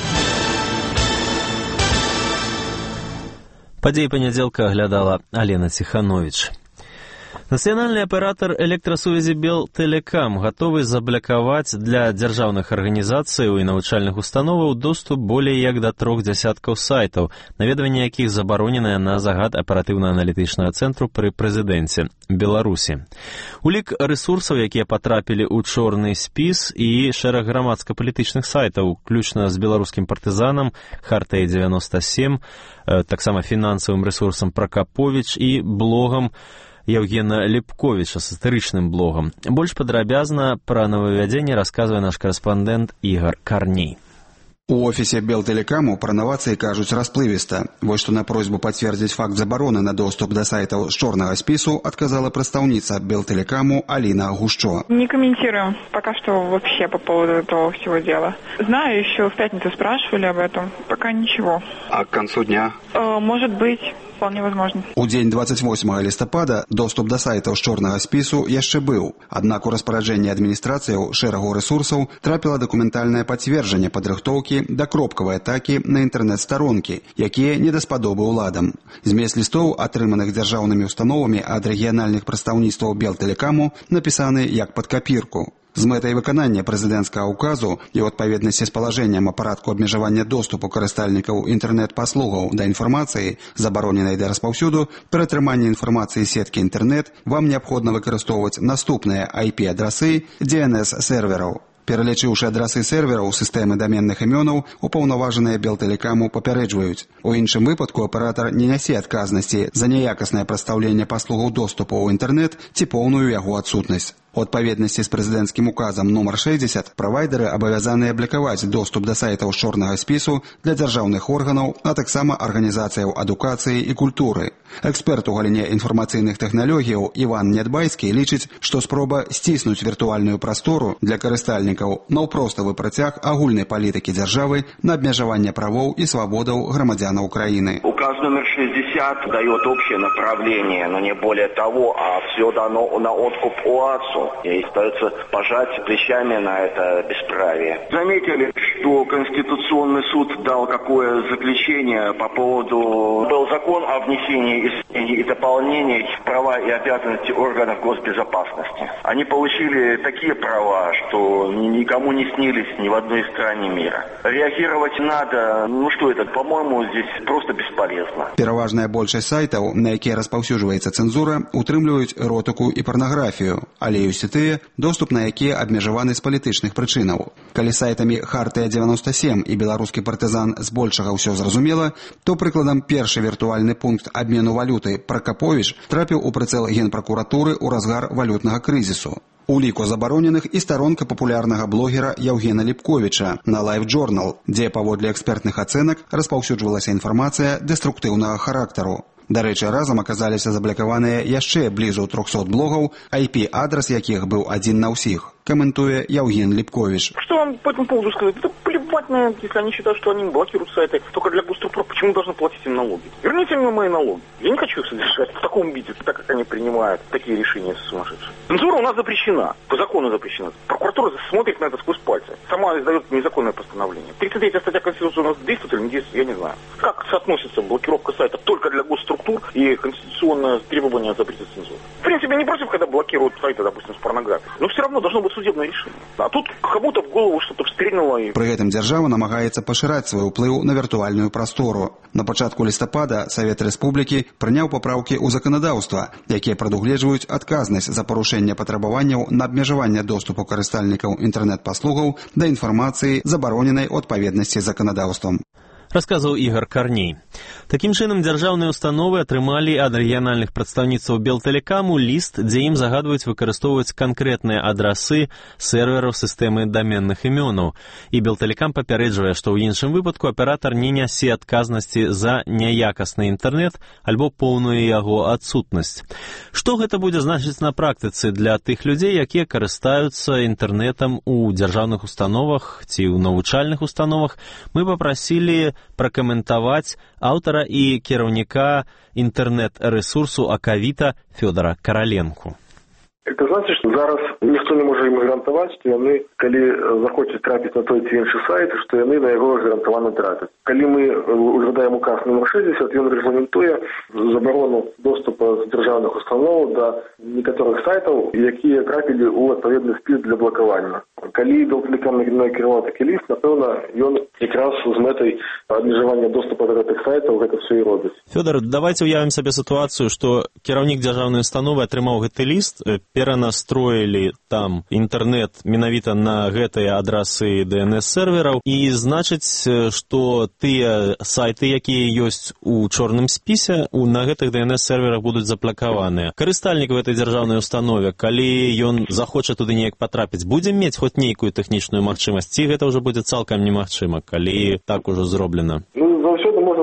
Падзеі панядзелка аглядала Алена Ціхановіч. Нацыянальны аператор электрасувязі Белтэлекам гатовы заблякаваць для дзяржаўных арганізацыяў і навучальных установаў доступ болей як да 3 десяткаў сайтаў, наведванне якіх забароненае на загад аператыўна-аналітычнага цэнтру пры прэзідэнце Беларусі. Улік рэсурсаў, якія патрапілі ў чорны спіс і шэраг грамадска-палітычных сайтаў, уключна з беларускім партызанам, Хартай 97, таксама фінансавым рэсурсам Пракаповіч і блогам Евгена Лепковича с историчным блогом. Больше падрабязна пра нововвядзенне расказвае наш карэспандэнт Ігор Карней. У офісе Белтэлекаму пра новацыі кажуць расплывіста. Вось што на просьбу пацвердзіць факт забароны на доступ да сайтаў з чорнага спісу адказала прадстаўніца Белтэлекаму Алина Гушчо. Не комментирую пока что вообще по поводу этого всего дела. Знаю, еще в пятницу спрашивали об этом. Пока ничего. А к концу дня? Может быть. вполне возможно. У дзень 28 лістапада доступ да сайтаў з чорнага спісу яшчэ быў. Аднак у распараджэнні адміністрацыяў шэрагу рэсурсаў трапіла дакументальнае пацверджанне падрыхтоўкі да кропкавай атакі на інтэрнэт-старонкі, якія не даспадобы ўладам. Змест лістоў, атрыманых дзяржаўнымі установамі ад рэгіянальных прадстаўніцтваў Белтэлекаму, напісаны як пад капірку. З мэтай выканання прэзідэнцкага ўказу і ў адпаведнасці з палажэннем о парадку абмежавання доступу карыстальнікаў інтэрнэт-паслугаў да інфармацыі, забароненай да распаўсюду, пры атрыманні інфармацыі сеткі інтэрнэт вам неабходна выкарыстоўваць наступныя IP-адрасы DNS-сервераў. Пералічыўшы адрасы сервераў сістэмы даменных імёнаў, упаўнаважаныя Белтэлекаму папярэджваюць. У іншым выпадку аператар не нясе адказнасці за няякаснае прадстаўленне паслугаў доступу ў інтэрнэт ці поўную яго адсутнасць. У адпаведнасці з прэзідэнцкім указам нумар 60 правайдеры абавязаныя аблікаваць доступ да сайтаў з чорнага спісу для дзяржаўных органаў, а таксама арганізацыяў адукацыі і культуры. Эксперт у галіне інфармацыйных тэхналогіяў Іван Нядбайскі лічыць, што спроба сціснуць віртуальную прастору для карыстальнікаў наўпроставы працяг агульнай палітыкі дзяржавы на абмежаванне правоў і свабодаў грамадзянаў краіны. Указ номер 60 дает общее направление, но не более того, а все дано на откуп ОАСу. И остается пожать плечами на это бесправие. Заметили, что Конституционный суд дал какое заключение по поводу... Был закон о внесении изменений и дополнений в права и обязанности органов госбезопасности. Они получили такие права, что никому не снились ни в одной стране мира. Реагировать надо, что это, по-моему, здесь просто бесполезно. Пераважная большасць сайтаў, на якія распаўсюджваецца цэнзура, утрымліваюць эротыку і парнаграфію, але ёсць і тыя, доступ на якія абмежаваны з палітычных прычынаў. Калі сайтамі Хартыя 97 і беларускі партызан збольшага ўсё зразумела, то прыкладам першы віртуальны пункт абмену валюты Пракаповіч трапіў у прыцэл генпракуратуры ў разгар валютнага крызісу. У ліку забароненых і старонка папулярнага блогера Яўгена Ліпковіча на Live Journal, дзе паводле экспертных ацэнак распаўсюджвалася інфармацыя дэструктыўнага характару. Дарэчы, разам аказаліся заблакаваныя яшчэ блізу 300 блогаў, IP-адрас якіх быў адзін на ўсіх, комментуя Яўген Липкович. Что вам по этому поводу сказать? Это плевать на, если они считают, что они блокируют сайты только для госструктур, почему должны платить им налоги? Верните мне мои налоги. Я не хочу их содержать в таком виде, так как они принимают такие решения сумасшедшие. Цензура у нас запрещена, по закону запрещена. Прокуратура смотрит на это сквозь пальцы. Сама издает незаконное постановление. 33-я статья Конституции у нас действует или не действует, я не знаю. Как соотносится блокировка сайта только для госструктур и конституционное требование о запрете цензуры? В принципе, не против, когда блокируют сайты, допустим, с порнографией. Но все равно должно быть судебное решение. А тут кому-то в голову что-то встрельнуло. И... При этом держава намагаецца пашыраць свой уплыў на віртуальную прастору. На пачатку лістапада Савет Рэспублікі прыняў папраўкі ў заканадаўства, якія прадугледжваюць адказнасць за парушэнне патрабаванняў на абмежаванне доступу карыстальнікаў інтэрнэт-паслугаў да інфармацыі, забароненай у адпаведнасці з заканадаўствам. Расказаў Ігор Карней. Такім чынам, дзяржаўныя установы атрымалі ад рэгіянальных прадстаўніцтваў Белтэлекаму ліст, дзе ім загадваюць выкарыстоўваць канкрэтныя адрасы сервераў сістэмы даменных імёнаў. І Белтэлекам папярэджвае, што ў іншым выпадку аператар не нясе адказнасці за няякасны інтэрнэт альбо поўную яго адсутнасць. Што гэта будзе значыць на практыцы для тых людзей, якія карыстаюцца інтэрнэтам у дзяржаўных установах ці ў навучальных установах, мы папрасілі пракаментаваць аўтара і кіраўніка інтэрнэт-рэсурсу Акавіта Фёдора Караленку. Это значит, что зараз ніхто не може ім гарантаваць, што яны, калі захочуць трапіць на той ці іншы сайт, што яны на яго гарантавана трапяць. Калі мы узгадаем указ номер 60, ён рэгламентуе забарону доступа з дзяржаўных устаноў да некаторых сайтаў, якія трапілі ў адпаведны спіс для блакавання. Калі Белтэлекам накіраваў такі ліст, напэўна, ён якраз з мэтай абмежавання доступа да гэтых сайтаў гэта все і робіць. Фёдор, давайте уявім сабе сітуацыю, што кіраўнік дзяржаўнай установы атрымаў гэты ліст, перанастроілі там інтэрнэт менавіта на гэтыя адрасы DNS-сервераў, і значыць, што тыя сайты, якія ёсць у чорным спісе, на гэтых DNS-серверах будуць заблакаваныя. Карыстальнік в этой дзяржаўнай установе, калі ён захоча туды неяк патрапіць, будзе мець хоць нейкую тэхнічную магчымасць, ці гэта ўжо будзе цалкам немагчыма, калі так ужо зроблена? Заўсёды можна скарыстацца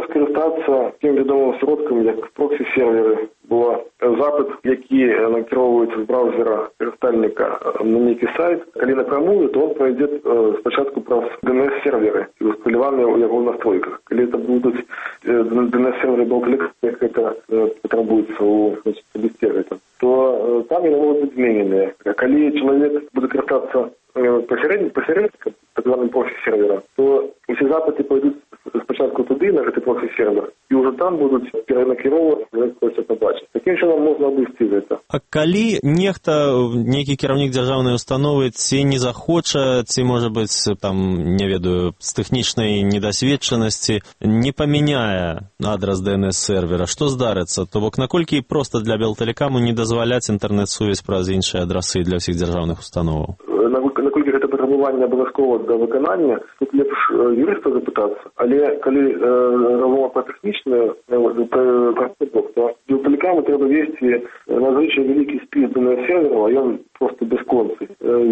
скарыстацца тем вядомым сродкам, як проксі-серверы. Бо запит, які накіроўваецца з браузера карыстальніка на нейкі сайт, калі напрямую, то он пройдет спачатку праз DNS-серверы, усталяваныя ў яго настройках. Калі это будуць DNS-серверы Белтелекам, як это патрабуецца ў лісце, то там яны могуць быць змененыя. Калі чалавек будзе карыстацца посередником, так званым проксі-сервером, то усе запыты пойдуць спачатку туды, на гэты проксі-сервер, і ўжо там будуць перанакіроўвацца, хоча пабачыць. Такім чынам можна абысці гэта. А калі нехта, нейкі кіраўнік дзяржаўнай установы, ці не захоча, ці, можа быць, там, не ведаю, з тэхнічнай недасведчанасці, не памяняе адрас DNS-сервера, што здарыцца? То бок, наколькі проста для Белтелекаму не дазваляць інтэрнэт-сувязь праз іншыя адрасы для ўсіх дзяржаўных установаў? Наколькі гэта патрабаванне абавязкова да выканання, тут лепш юрыста запытацца, але калі размова пра тэхнічную бок, то Белтелекаму трэба весці надзвычай вялікі спіс DNS-сервераў, а ён просто бясконцы,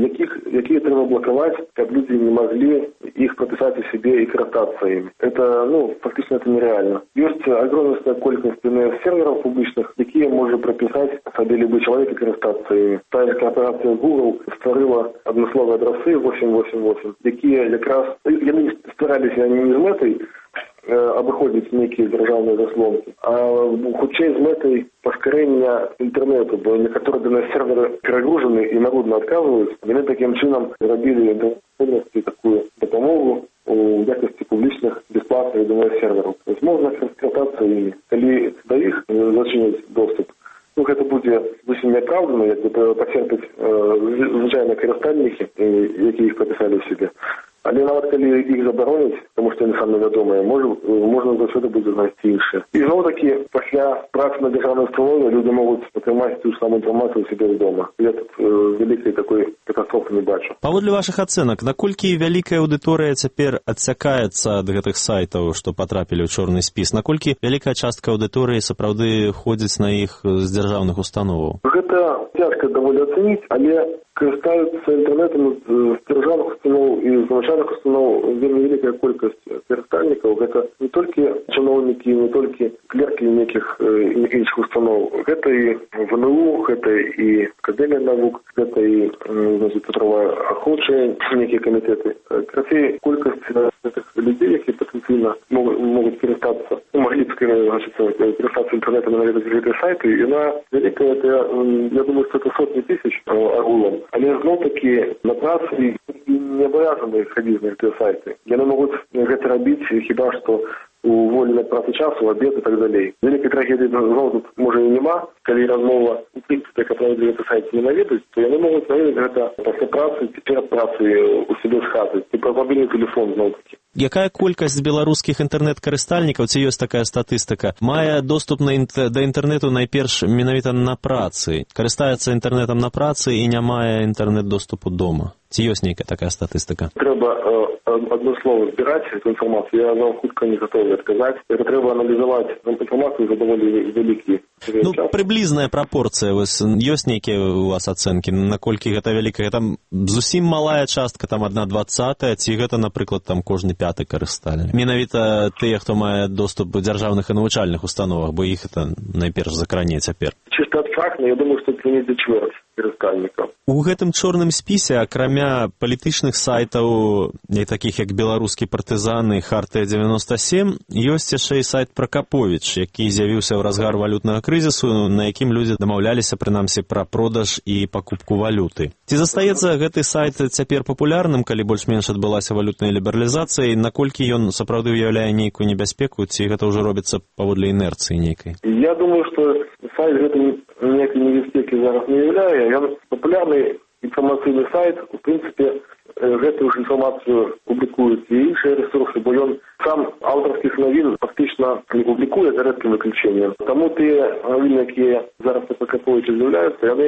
якія трэба блакаваць, каб людзі не маглі іх прапісаць у сябе і карыстацца імі. Это, фактычна, это нереально. Ёсць огромная колькасць DNS-сервераў публічных, якія можа прапісаць сабе любы чалавек і карыстацца імі. Тая корпорацыя Google стварыла адмысловыя адрасы 888, якія якраз, яны стараліся не з мэтай абыходзіць нейкія дзяржаўныя заслонкі, а хутчэй з мэтай паскарэння інтэрнэту, бо некаторыя DNS-серверы перагружаны і марудна адказваюць. Яны такім чынам зрабілі дапамогу такую дапамогу у якасці публічных бясплатных DNS-сервераў. То есть можна карыстацца імі. Калі да іх зачыняць доступ, гэта будзе зусім няпраўдана, як бы пацерпяць звычайныя карыстальнікі, якія іх прапісалі ў сябе. Але нават калі іх забароняць, тому што яны самі вядомыя, можна заўсёды будзе знайсці іншыя. І зноў-такі, пасля працы на дзяржаўнай установе людзі могуць атрымаць тую самую інфармацыю ў сябе дома. Я тут вялікай такой катастрофы не бачу. Паводле вашых ацэнак, наколькі вялікая аўдыторыя цяпер адсякаецца ад гэтых сайтаў, што патрапілі ў чорны спіс? Наколькі вялікая частка аўдыторыі сапраўды ходзіць на іх з дзяржаўных установаў? Гэта цяжка даволі ацэніць, але карыстаюцца інтэрнэтам з дзяржаўных устаноў і з звычайных устаноў вельмі вялікая колькасць карыстальнікаў. Гэта не толькі чыноўнікі, не толькі клеркі нейкіх іншых устаноў. Гэта і ВНУ, гэта і Акадэмія навук, гэта і цифровая ахоўчыя нейкія камітэты. Карацей, колькасць гэтых людзей, якія патэнцыйна могуць карыстацца, маглі б карыстацца інтэрнэтам і наведаць гэтыя сайты, яна вялікая, я думаю, што это сотні тысяч агулам. Але зноў-такі на працы не абавязаны хадзіць на гэтыя сайты. Яны могуць гэта рабіць хіба што у вольны працы часу, абед і так далей. Вялікай трагедыі зноў тут можа і няма. Калі размова у прынцыпе, каб на гэты сайт не наведаць, то яны могуць наведаць гэта пасля працы ці перад працай у сябе з хаты. І праз мабільны тэлефон зноў-такі. Якая колькасць беларускіх інтэрнэт-карыстальнікаў, ці ёсць такая статыстыка, мае доступ да інтэрнэту найперш менавіта на працы, карыстаецца інтэрнэтам на працы і не мае інтэрнэт-доступу дома? Ці ёсць нейкая такая статыстыка? Трэба адмыслова збіраць эту інфармацыю. Я вам хутка не гатовы адказаць. Это трэба аналізаваць інфармацыю за даволі вялікі час. Прыблізная прапорцыя. Ёсць нейкія у вас ацэнкі, наколькі гэта вялікая? Там зусім малая частка, там 1/20, ці гэта, напрыклад, там кожны 5-й карыстальнік? Менавіта тыя, хто мае доступ у дзяржаўных і навучальных установах, бо іх это найперш закране цяпер. Чыста абстрактна, я думаю, што це не за чвэрць карыстальнікаў. У гэтым чорным спісе, акрамя палітычных сайтаў, такіх як беларускі партызан і Хартыя 97, ёсць яшчэ і сайт Пракаповіч, які з'явіўся ў разгар валютнага крызісу, на якім людзі дамаўляліся, прынамсі, пра продаж і пакупку валюты. Ці застаецца гэты сайт цяпер папулярным, калі больш-менш адбылася валютная лібералізацыя, і наколькі ён сапраўды ўяўляе нейкую небяспеку, ці гэта ўжо робіцца паводле інерцыі нейкай? Я думаю, што сайт гэтай ніякай небяспекі зараз не ўяўляе. Ён папулярны інфармацыйны сайт, у прынцыпе, гэтую ж інфармацыю публікуюць і іншыя рэсурсы, бо ён сам аўтарскіх навін фактычна не публікуе за рэдкім выключэннем. Таму тыя навіны, якія зараз на Пракаповіча з'яўляюцца, яны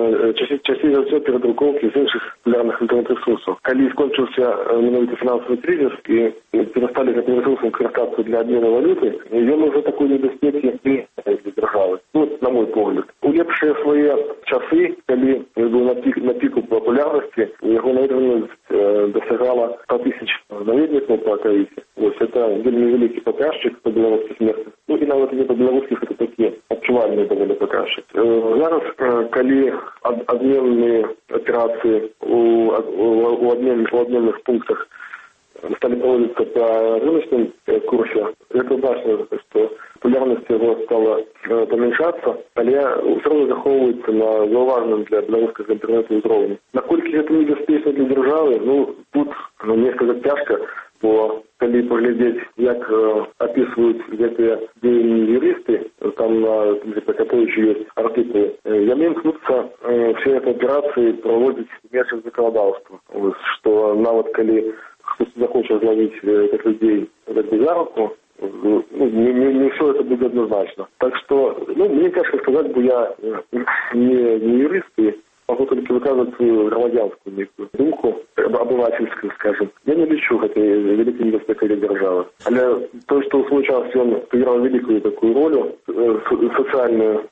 часцей за ўсё перадрукоўкі з іншых папулярных інтэрнэт-рэсурсаў. Калі скончыўся менавіта фінансавы крызіс і перасталі гэтым рэсурсам карыстацца для абмену валюты, ён ужо такой небяспекі не для дзяржавы. На мой погляд. У лепшыя свае часы, калі ён быў на піку папулярнасці, яго наведванне дасягала 100 000 наведнікаў па краіне. Это вельмі вялікі паказчык па беларускіх мерках. беларускіх это такі адчувальныя даволі паказчык. Зараз, калі адменныя аперацыі у адменных пунктах стали проводиться по рыночным курсе, это значит, что популярность его стала поменьшаться, але все равно захоўваецца на заўважным для беларускага інтэрнэту ўзроўні. Наколькі гэта небяспечна для дзяржавы, тут мне сказаць цяжка, бо калі паглядзець, як апісваюць гэтыя дзеянні юрысты, там на катаючы ёсць артыкулы, яны імкнуцца все эти операции проводзіць межах заканадаўства, што нават калі кто-то захочет зловить этих людей за руку, не все это будет однозначно. Так что, мне тяжко сказать, бо я не юрист, и могу только выказывать свою громадянскую некую думку, обывательскую, скажем. Я не лечу этой великой небезпекой для державы. Але то, что в свой час он сыграл великую такую роль социальную,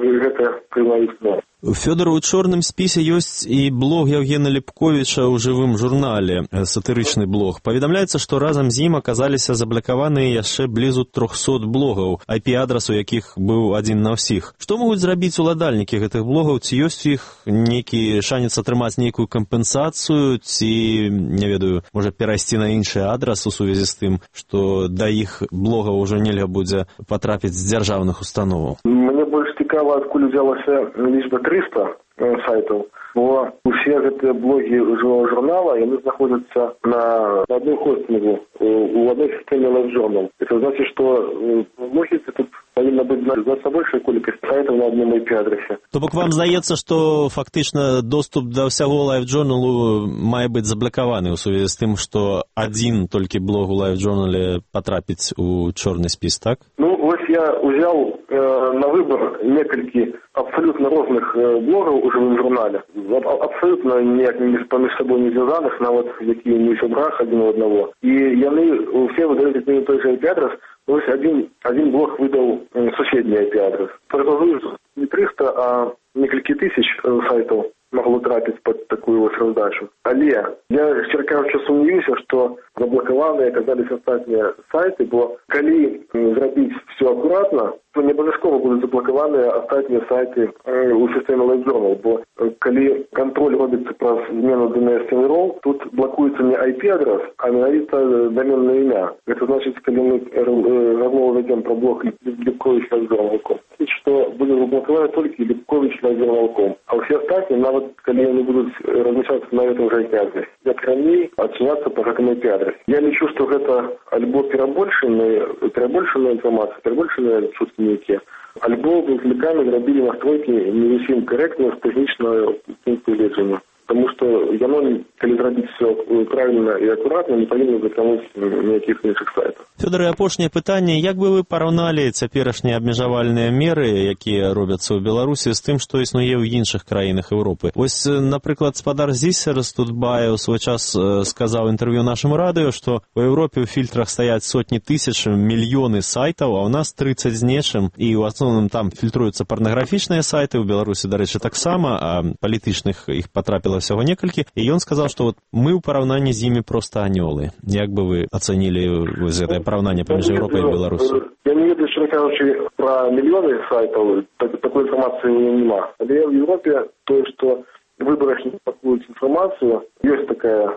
это признаюсь, да. Фёдор, у чорным спісе ёсць і блог Евгена Лепковіча ў жывым журнале, сатырычны блог. Паведамляецца, што разам з ім аказаліся заблакаваныя яшчэ блізу 300 блогаў, IP-адрас у якіх быў адзін на ўсіх. Што могуць зрабіць уладальнікі гэтых блогаў? Ці ёсць у іх нейкі шанец атрымаць нейкую кампенсацыю, ці, не ведаю, можа перайсці на іншы адрас у сувязі з тым, што да іх блогаў ўжо нельга будзе патрапіць з дзяржаўных установаў? Мне больш цікава, адкуль узялася лічба 300 сайтаў, бо усе гэтыя блогі жывого журнала, яны знаходзяцца на адным хостингу, у одной системе Live Journal. Это значит, что блогі тут павінна быць значна большая колькасць сайтаў на адным IP-адрасе. То бок вам здаецца, што фактычна доступ да ўсяго Live Journal мае быць заблакаваны ў сувязі з тым, што адзін толькі блог у Live Journal патрапіць у чорны спіс, так? Вось я ўзяў на выбор некалькі абсолютно розных блогаў у жывым журнале. Абсолютно ніяк паміж сабой не звязаных, нават якія не ў сябрах адзін у аднаго. І яны усе выдаюць адзін і той же IP-адрас. Вось один блог выдаў суседні IP-адрас. Предположу, не 300, а некалькі тысяч сайтаў могло трапіць под такую вот раздачу. Але я, шчыра кажучы, сумневаюся, што заблакаваныя аказаліся астатнія сайты, бо калі зрабіць все акуратна, то не абавязкова будуць заблакаваныя астатнія сайты у сістэме Live Journal, бо калі кантроль робіцца праз змену DNS-серверов, тут блокуецца не IP-адрас, а менавіта доменное імя. Это значит, калі мы размову ведем про блог Лепкович Live Journal.com, что будет заблокаваны только Лепкович Live Journal.com, а все остальные, нават калі яны будуць размещаться на этом же IP-адрасе, як раней адчыняцца по гэтаму IP-адрасе. Я лічу, што гэта альбо перабольшаная інфармацыя, перабольшаныя чуткі нейкія, альбо выклікамі зрабілі настройкі не зусім карэктна з тэхнічнага пункту гледжання. Потому что яно, калі зрабіць все правильно и аккуратно, не павінна закануць ніякіх іншых сайтаў. Фёдор, і апошняе пытанне, як бы вы параўналі цяперашнія абмежавальныя меры, якія робяцца ў Беларусі, з тым, што існуе ў іншых краінах Еўропы? Вось, напрыклад, спадар Зісер з Тутбая ў свой час сказаў інтэрв'ю нашаму радыё, што ў Еўропе ў фільтрах стаяць сотні тысяч, мільёны сайтаў, а ў нас 30 з нечым, і ў асноўным там фільтруюцца парнаграфічныя сайты, ў Беларусі, дарэчы, таксама, а палітычных іх потрапіла всего некалькі, і ён сказаў, што вот мы ў параўнанні з імі проста анёлы. Як бы вы ацанілі гэтае параўнанне паміж Еўропай і Беларусю? Я не ведаю, што кажучы пра мільёны сайтаў, такой інфармацыі няма. Але в Европе то, што в выборах не пакуюць інфармацыю, ёсць такая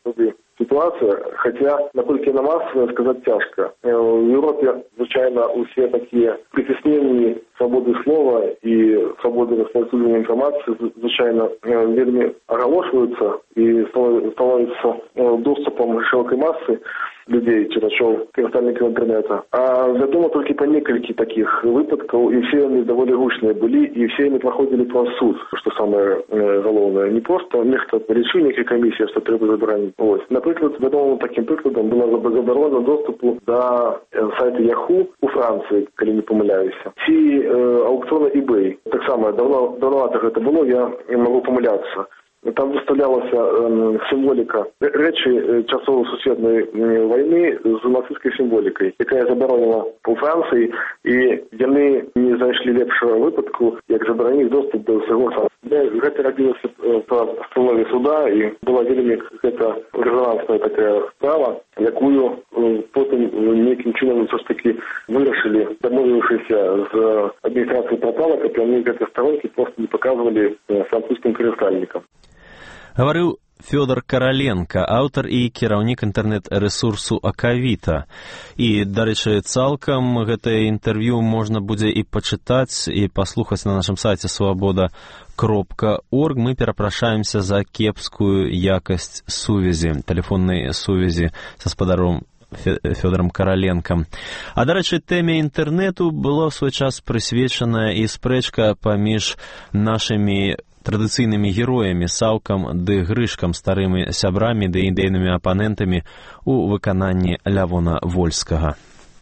ситуация, хотя, наколькі яна масавая, сказаць цяжка. В Европе, звычайна, усе такія прыцясненні свободы слова і свободы распаўсюджвання інфармацыі звычайна вельмі агалошваюцца і становяцца доступам шырокай масы людей через карыстальнікаў інтэрнэта. А вядома толькі па некалькі такіх выпадкаў, і все яны даволі гучныя былі, і все яны праходзілі праз суд, што самае галоўнае. Не проста нехта палічыў нейкая камісія, што трэба забараніць. Вось. Напрыклад, вядомым такім прыкладам была забарона доступу да сайта Yahoo у Францыі, калі не памыляюся. Ці аукцыона eBay. Таксама давнавата гэта было, я магу памыляцца. Там выставлялася сімволіка рэчы часоў сусветнай вайны з нацысцкай сімволікай, якая забаронена у Францыі, і яны не знайшлі лепшага выпадку, як забараніць доступ да ўсяго сайта. Гэта рабілася па пастанове суда, і была вельмі гэта рэзонансная такая справа, якую потым нейкім чынам ўсё ж такі вырашылі, дамовіўшыся з адміністрацыяй портала, каб яны гэтыя старонкі проста не паказвалі французскім карыстальнікам. Гаварыў Фёдор Караленко, аўтар і кіраўнік інтэрнэт-рэсурсу Акавіта. І, дарэчы, цалкам гэтае інтэрв'ю можна будзе і пачытаць, і паслухаць на нашым сайце свабода.орг. Мы перапрашаемся за кепскую якасць сувязі, тэлефоннай сувязі са спадаром Фёдором Караленко. А, дарэчы, тэме інтэрнэту было ў свой час прысвечана і спрэчка паміж нашымі традыцыйнымі героямі Саўкам ды Грышкам, старымі сябрамі ды ідэйнымі апанентамі у выкананні Лявона Вольскага.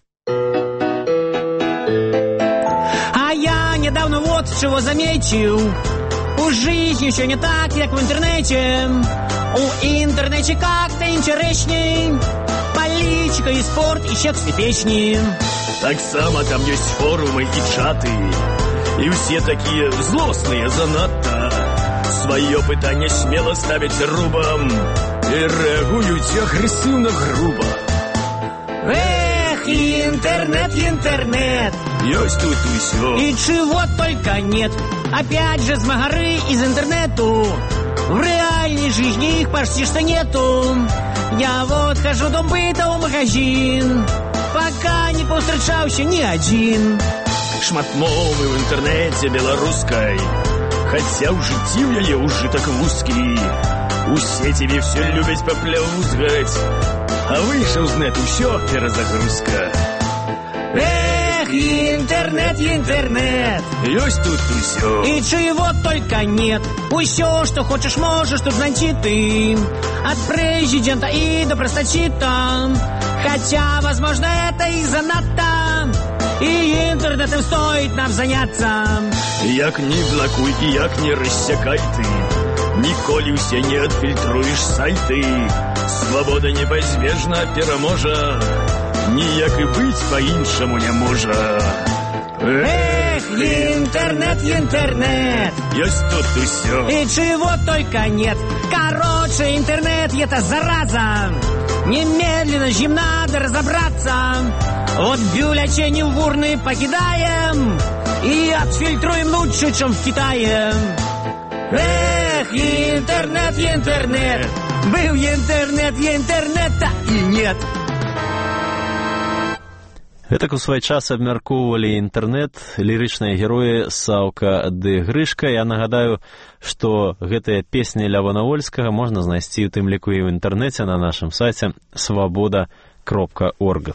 А я недавно вот чего заметил. У жизни все не так, как в интернете. У интернете как-то интересней. Политика и спорт, и секс и песни. Так само там есть форумы и чаты. И все такие злостные занадто. Свое пытание смело ставить рубом. И реагуют агрессивно грубо. Эх, интернет, интернет. Есть тут и все. И чего только нет. Опять же змагары из интернету. В реальной жизни их почти что нету. Я вот хожу до быта в магазин. Пока не повстречался ни один. Шмат мовы в интернете беларускай. Хотя ў жыцці ў яе ўжытак вузкі. Усе тебе все любяць папляўзгаць. А выйшаў з нету ўсё перазагрузка. Эх, интернет, интернет. Ёсць тут усё. И чего только нет. Усё, что хочешь, можешь тут найти ты. От президента и до простачита. Хотя, возможно, это и занадто. И интернетом стоит нам заняться. Як не блокуй и як не рассякай ты. Ніколі ўсе не адфільтруеш сайты. Свабода непазбежна пераможа. Ніяк і быць па-іншаму не можа. Эх, интернет, интернет. Есть тут усё. И чего только нет. Короче, интернет это зараза. Немедленно с ним надо разобраться. Вот бюллетени в урны покидаем и отфильтруем лучше, чем в Китае. Эх, интернет, интернет. Был интернет, интернета и нет. Гэтак у свой час абмяркоўвалі інтэрнэт лірычныя героі Саўка ды Грышка. Я нагадаю, што гэтыя песні Лявона Вольскага можна знайсці ў тым ліку і ў інтэрнэце на нашым сайце свабода.орг.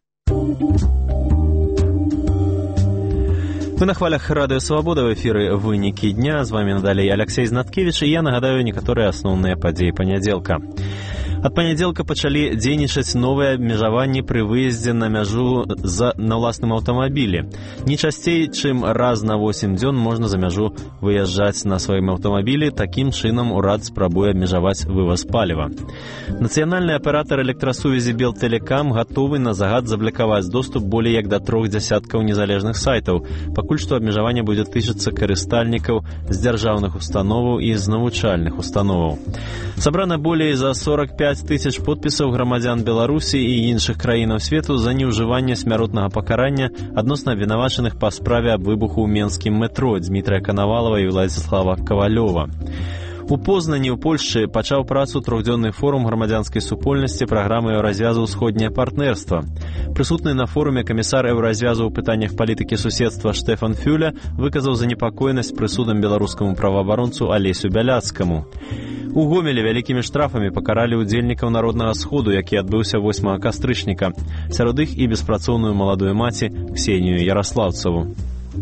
Вы на хвалях радыё Свабода, в эфіры «Вынікі дня». З вами надалей Алексей Знаткевич, і я нагадаю некаторыя асноўныя падзеі панядзелка. Ад панядзелка пачалі дзейнічаць новыя абмежаванні пры выездзе на мяжу на ўласным аўтамабілі. Не часцей, чым раз на 8 дзён можна за мяжу выязджаць на сваім аўтамабілі. Такім чынам урад спрабуе абмежаваць вываз паліва. Нацыянальны аператар электрасувязі Белтэлекам гатовы на загад заблакаваць доступ болей як да 3 дзясяткаў незалежных сайтаў. Пакуль што абмежаванне будзе тычыцца карыстальнікаў з дзяржаўных установаў і з навучальных установаў. Сабрана болей за 45 тысяч подпісаў грамадзян Беларусі і іншых краінаў свету за неўжыванне смяротнага пакарання адносна абвінавачаных па справе аб выбуху ў менскім метро Дмітрая Канавалава і Владзіслава Кавалёва. У Познані, у Польшчы, пачаў працу трохдзённы форум грамадзянскай супольнасці праграмы Еўразвязу «Усходняе партнерства». Прысутны на форуме камісар Еўразвязу ў пытаннях палітыкі суседства Штефан Фюля выказаў занепакоенасць прысудам беларускаму праваабаронцу Алесю Бяляцкаму. У Гомелі вялікімі штрафамі пакаралі ўдзельнікаў народнага сходу, які адбыўся 8 кастрычніка. Сярод іх і беспрацоўную маладую маці Ксенію Яраслаўцаву.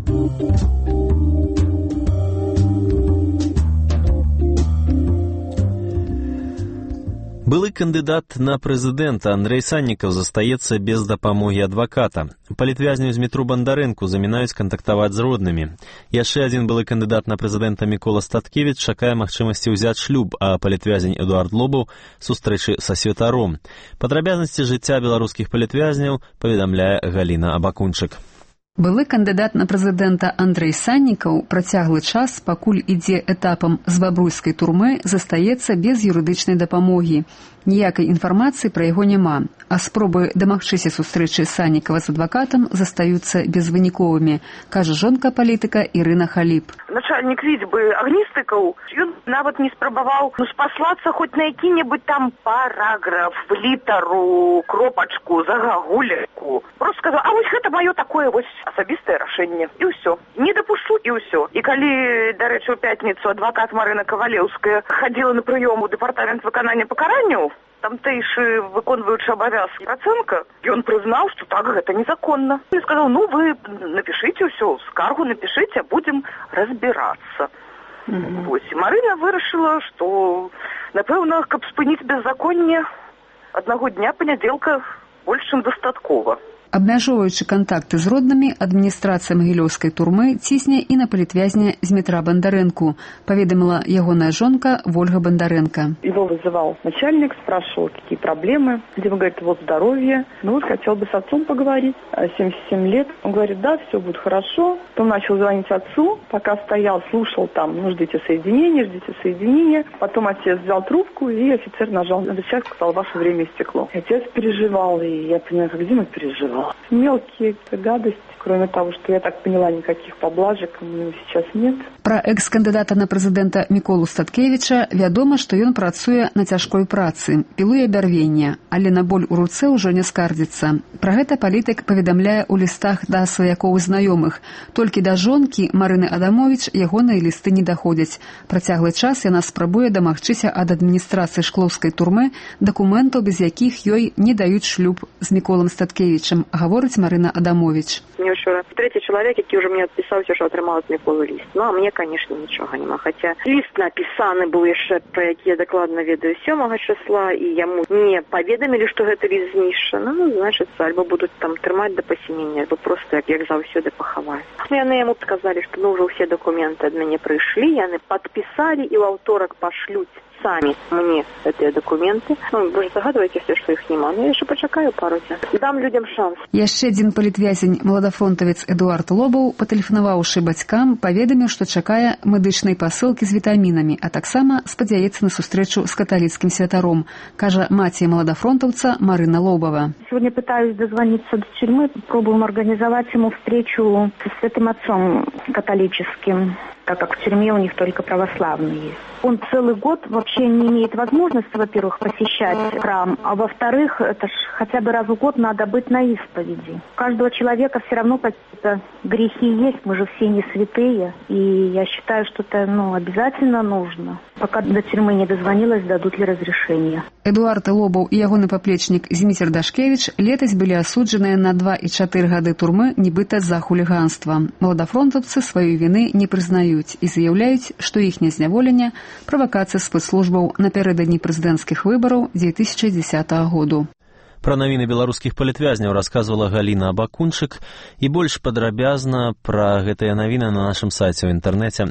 Былы кандыдат на прэзідэнта Андрэй Саннікаў застаецца без дапамогі адваката. Палітвязню Змітру Бандарэнку замінаюць кантактаваць з роднымі. Яшчэ адзін былы кандыдат на прэзідэнта Мікола Статкевіч чакае магчымасці ўзяць шлюб, а палітвязень Эдуард Лобаў сустрэчы са святаром. Падрабязнасці жыцця беларускіх палітвязняў паведамляе Галіна Абакунчык. Былы кандыдат на прэзідэнта Андрэй Саннікаў працяглы час, пакуль ідзе этапам з бабруйскай турмы, застаецца без юрыдычнай дапамогі. Ніякай інфармацыі пра яго няма, а спробы дамагчыся сустрэчы Саннікава з адвакатам застаюцца безвыніковымі, кажа жонка палітыка Ірына Халіп. Начальник лічбы агністыкаў, ён нават не спрабаваў спаслацца хоць на які-небудзь там параграф, літару, кропачку, загагулечку. Просто сказаў, а вось гэта маё такое вось асабістае рашэнне. І ўсё. Не дапушчу, і ўсё. І калі, дарэчы, у пятніцу адвакат Марына Кавалеўская хадзіла на прыём у дэпартамент выканання пакаранняў, тамтэйшы выконваючы абавязкі Рацэнка, ён прызнаў, што так гэта незаконна. І сказаў, ну вы напішыце ўсё, скаргу напішыце, будзем разбірацца. Вось. Марына вырашыла, што, напэўна, каб спыніць беззаконне, аднаго дня панядзелка больш чым дастаткова. Абмяжоўваючы кантакты з роднымі, адміністрацыя магілёўскай турмы цісне і на палітвязня Змітра Бондаренку, поведомила ягоная жонка Ольга Бондаренко. Его вызывал начальник, спрашивал, какие проблемы, где, он говорит, вот здоровье. Ну, хотел бы с отцом поговорить. 77 лет. Он говорит, да, все будет хорошо. Потом начал звонить отцу, пока стоял, слушал там, ну, ждите соединения. Потом отец взял трубку, и офицер нажал на рычаг, сказал, ваше время истекло. Отец переживал, и я поняла, как Дима переживал. Мелкие гадости, кроме того, что я так поняла, никаких поблажек у него сейчас нет. Пра экс-кандыдата на прэзідэнта Міколу Статкевіча вядома, што ён працуе на цяжкой працы, пілуе бярвенне, але на боль у руцэ ўжо не скардзіцца. Пра гэта палітык паведамляе ў лістах да сваякоў і знаёмых. Толькі да жонкі Марыны Адамовіч ягоныя лісты не даходзяць. Працяглы час яна спрабуе дамагчыся ад адміністрацыі шклоўскай турмы дакументаў, без якіх ёй не даюць шлюб з Міколам Статкевічам, гаворыць Марына Адамовіч. Мне вчора третий человек, який уже мне отписался, что отримал от Миколы лист. Ну, а мне, конечно, ничего нема. Хотя лист написаны был еще, про який я докладно ведаю 7 числа, и ему не поведомили, что это лист знищено. Ну, значит, альбо будут там тримать до посинения, альбо просто, як завсёды, поховать. Ну, яны ему сказали, что ну, уже все документы от меня пришли, яны подписали, и в авторок пошлють сами мне эти документы. Ну, вы же догадываетесь, что их нема. Но я еще почекаю пару дней. Дам людям шанс. Яшчэ адзін палітвязень, маладафронтавец Эдуард Лобаў, патэлефанаваўшы бацькам, паведаміў, што чакае медычнай пасылкі з вітамінамі, а таксама спадзяецца на сустрэчу з каталіцкім святаром, кажа маці маладафронтаўца Марына Лобава. Сегодня пытаюсь дозвониться до тюрьмы, пробуем организовать ему встречу со святым отцом католическим, так как в тюрьме у них только православные есть. Он целый год вообще не имеет возможности, во-первых, посещать храм, а во-вторых, это ж хотя бы раз в год надо быть на исповеди. У каждого человека все равно какие-то грехи есть, мы же все не святые, и я считаю, что это обязательно нужно. Пока до тюрьмы не дозвонилась, дадут ли разрешение. Эдуард Лобаў і ягоны паплечнік Зміцер Дашкевіч летась былі асуджаныя на 2 і 4 гады турмы нібыта за хуліганства. Маладафронтаўцы сваёй віны не прызнаюць і заяўляюць, што іхняе зняволенне – правакацыя спецслужбаў напярэдадні прэзідэнцкіх выбараў 2010 году. Пра навіны беларускіх палітвязняў расказвала Галіна Абакунчык, і больш падрабязна пра гэтыя навіны на нашым сайце ў інтэрнэце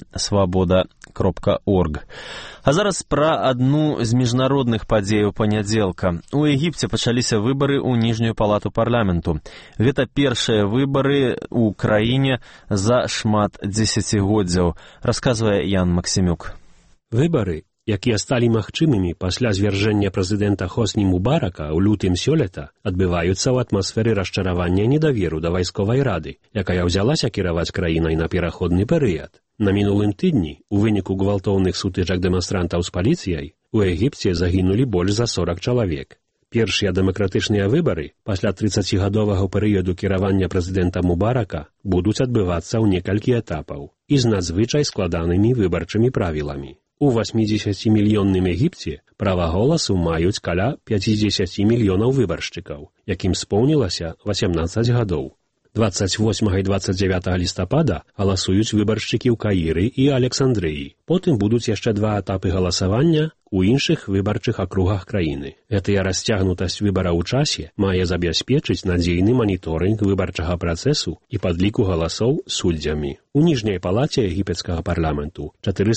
свабода.орг. А зараз пра адну з міжнародных падзеяў панядзелка. У Егіпце пачаліся выбары ў ніжнюю палату парламенту. Гэта першыя выбары ў краіне за шмат дзесяцігоддзяў, расказвае Ян Максімюк. Выбары, якія сталі магчымымі пасля звяржэння прэзідэнта Хосні Мубарака ў лютым сёлета, адбываюцца ў атмасферы расчаравання і недаверу да вайсковай рады, якая ўзялася кіраваць краінай на пераходны перыяд. На мінулым тыдні, у выніку гвалтоўных сутычак дэманстрантаў з паліцыяй, у Егіпце загінулі больш за 40 чалавек. Першыя дэмакратычныя выбары пасля 30гадовага перыяду кіравання прэзідэнта Мубарака будуць адбывацца ў некалькі этапаў і з надзвычай складанымі выбарчымі правіламі. У 80-мільённым Егіпце права голасу маюць каля 50 мільёнаў выбаршчыкаў, якім споўнілася 18 гадоў. 28 і 29 лістапада галасуюць выбаршчыкі ў Каіры і Александрыі. Потым будуць яшчэ 2 этапы галасавання у іншых выбарчых акругах краіны. Гэтая расцягнутасць выбара ў часе мае забяспечыць надзейны маніторынг выбарчага працэсу і падліку галасоў суддзямі. У ніжняй палаце егіпецкага парламенту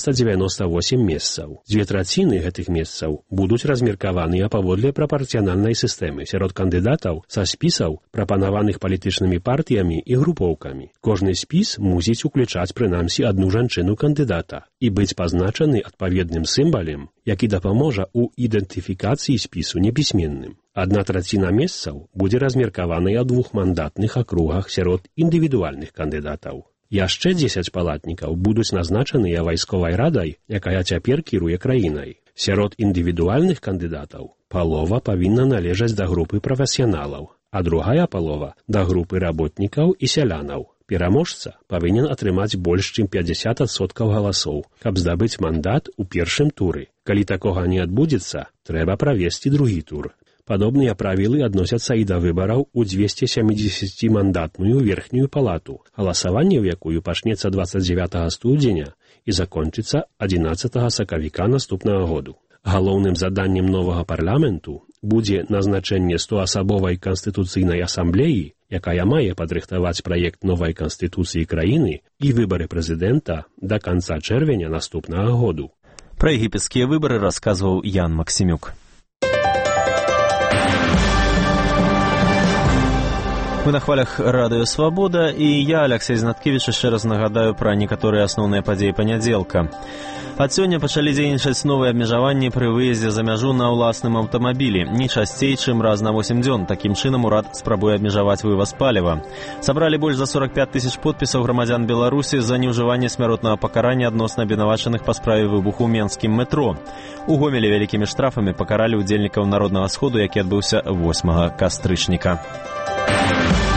498 месцаў. 2/3 гэтых месцаў будуць размеркаваныя паводле прапарцыянальнай сістэмы сярод кандыдатаў са спісаў, прапанаваных палітычнымі партыямі і групоўкамі. Кожны спіс мусіць уключаць прынамсі адну жанчыну кандыдата. і быць пазначаны адпаведным сімвалем, які дапаможа ў ідэнтыфікацыі спісу непісьменным. 1/3 месцаў будзе размеркаваная ў двухмандатных акругах сярод індывідуальных кандыдатаў. Яшчэ 10 палатнікаў будуць назначаныя вайсковай радай, якая цяпер кіруе краінай. Сярод індывідуальных кандыдатаў палова павінна належаць да групы прафесіяналаў, а другая палова да групы работнікаў і сялянаў. Пераможца павінен атрымаць больш чым 50% галасоў, каб здабыць мандат у першым туры. Калі такога не адбудзецца, трэба правесці другі тур. Падобныя правілы адносяцца і да выбараў у 270-мандатную верхнюю палату, галасаванне ў якую пачнецца 29 студзеня і закончыцца 11 сакавіка наступнага году. Галоўным заданнем новага парламенту будзе назначэнне 100-асабовай канстытуцыйнай асамблеі, якая мае падрыхтаваць праект новай канстытуцыі краіны і выбары прэзідэнта да канца чэрвеня наступнага году. Пра егіпецкія выбары расказваў Ян Максімюк. Мы на хвалях Радыё Свабода, і я, Алексей Знаткевич, яшчэ раз нагадаю пра некаторыя асноўныя падзеі панядзелка. Ад сёння пачалі дзейнічаць новыя абмежаванні пры выездзе за мяжу на ўласным аўтамабілі, не часцей, чым раз на 8 дзён. Такім чынам урад спрабуе абмежаваць вываз паліва. Сабралі больш за 45 000 подпісаў грамадзян Беларусі за неўжыванне смяротнага пакарання адносна абвінавачаных па справе выбуху ў менскім метро. У Гомелі вялікімі штрафамі пакаралі ўдзельнікаў народнага сходу, які адбыўся 8 кастрычніка.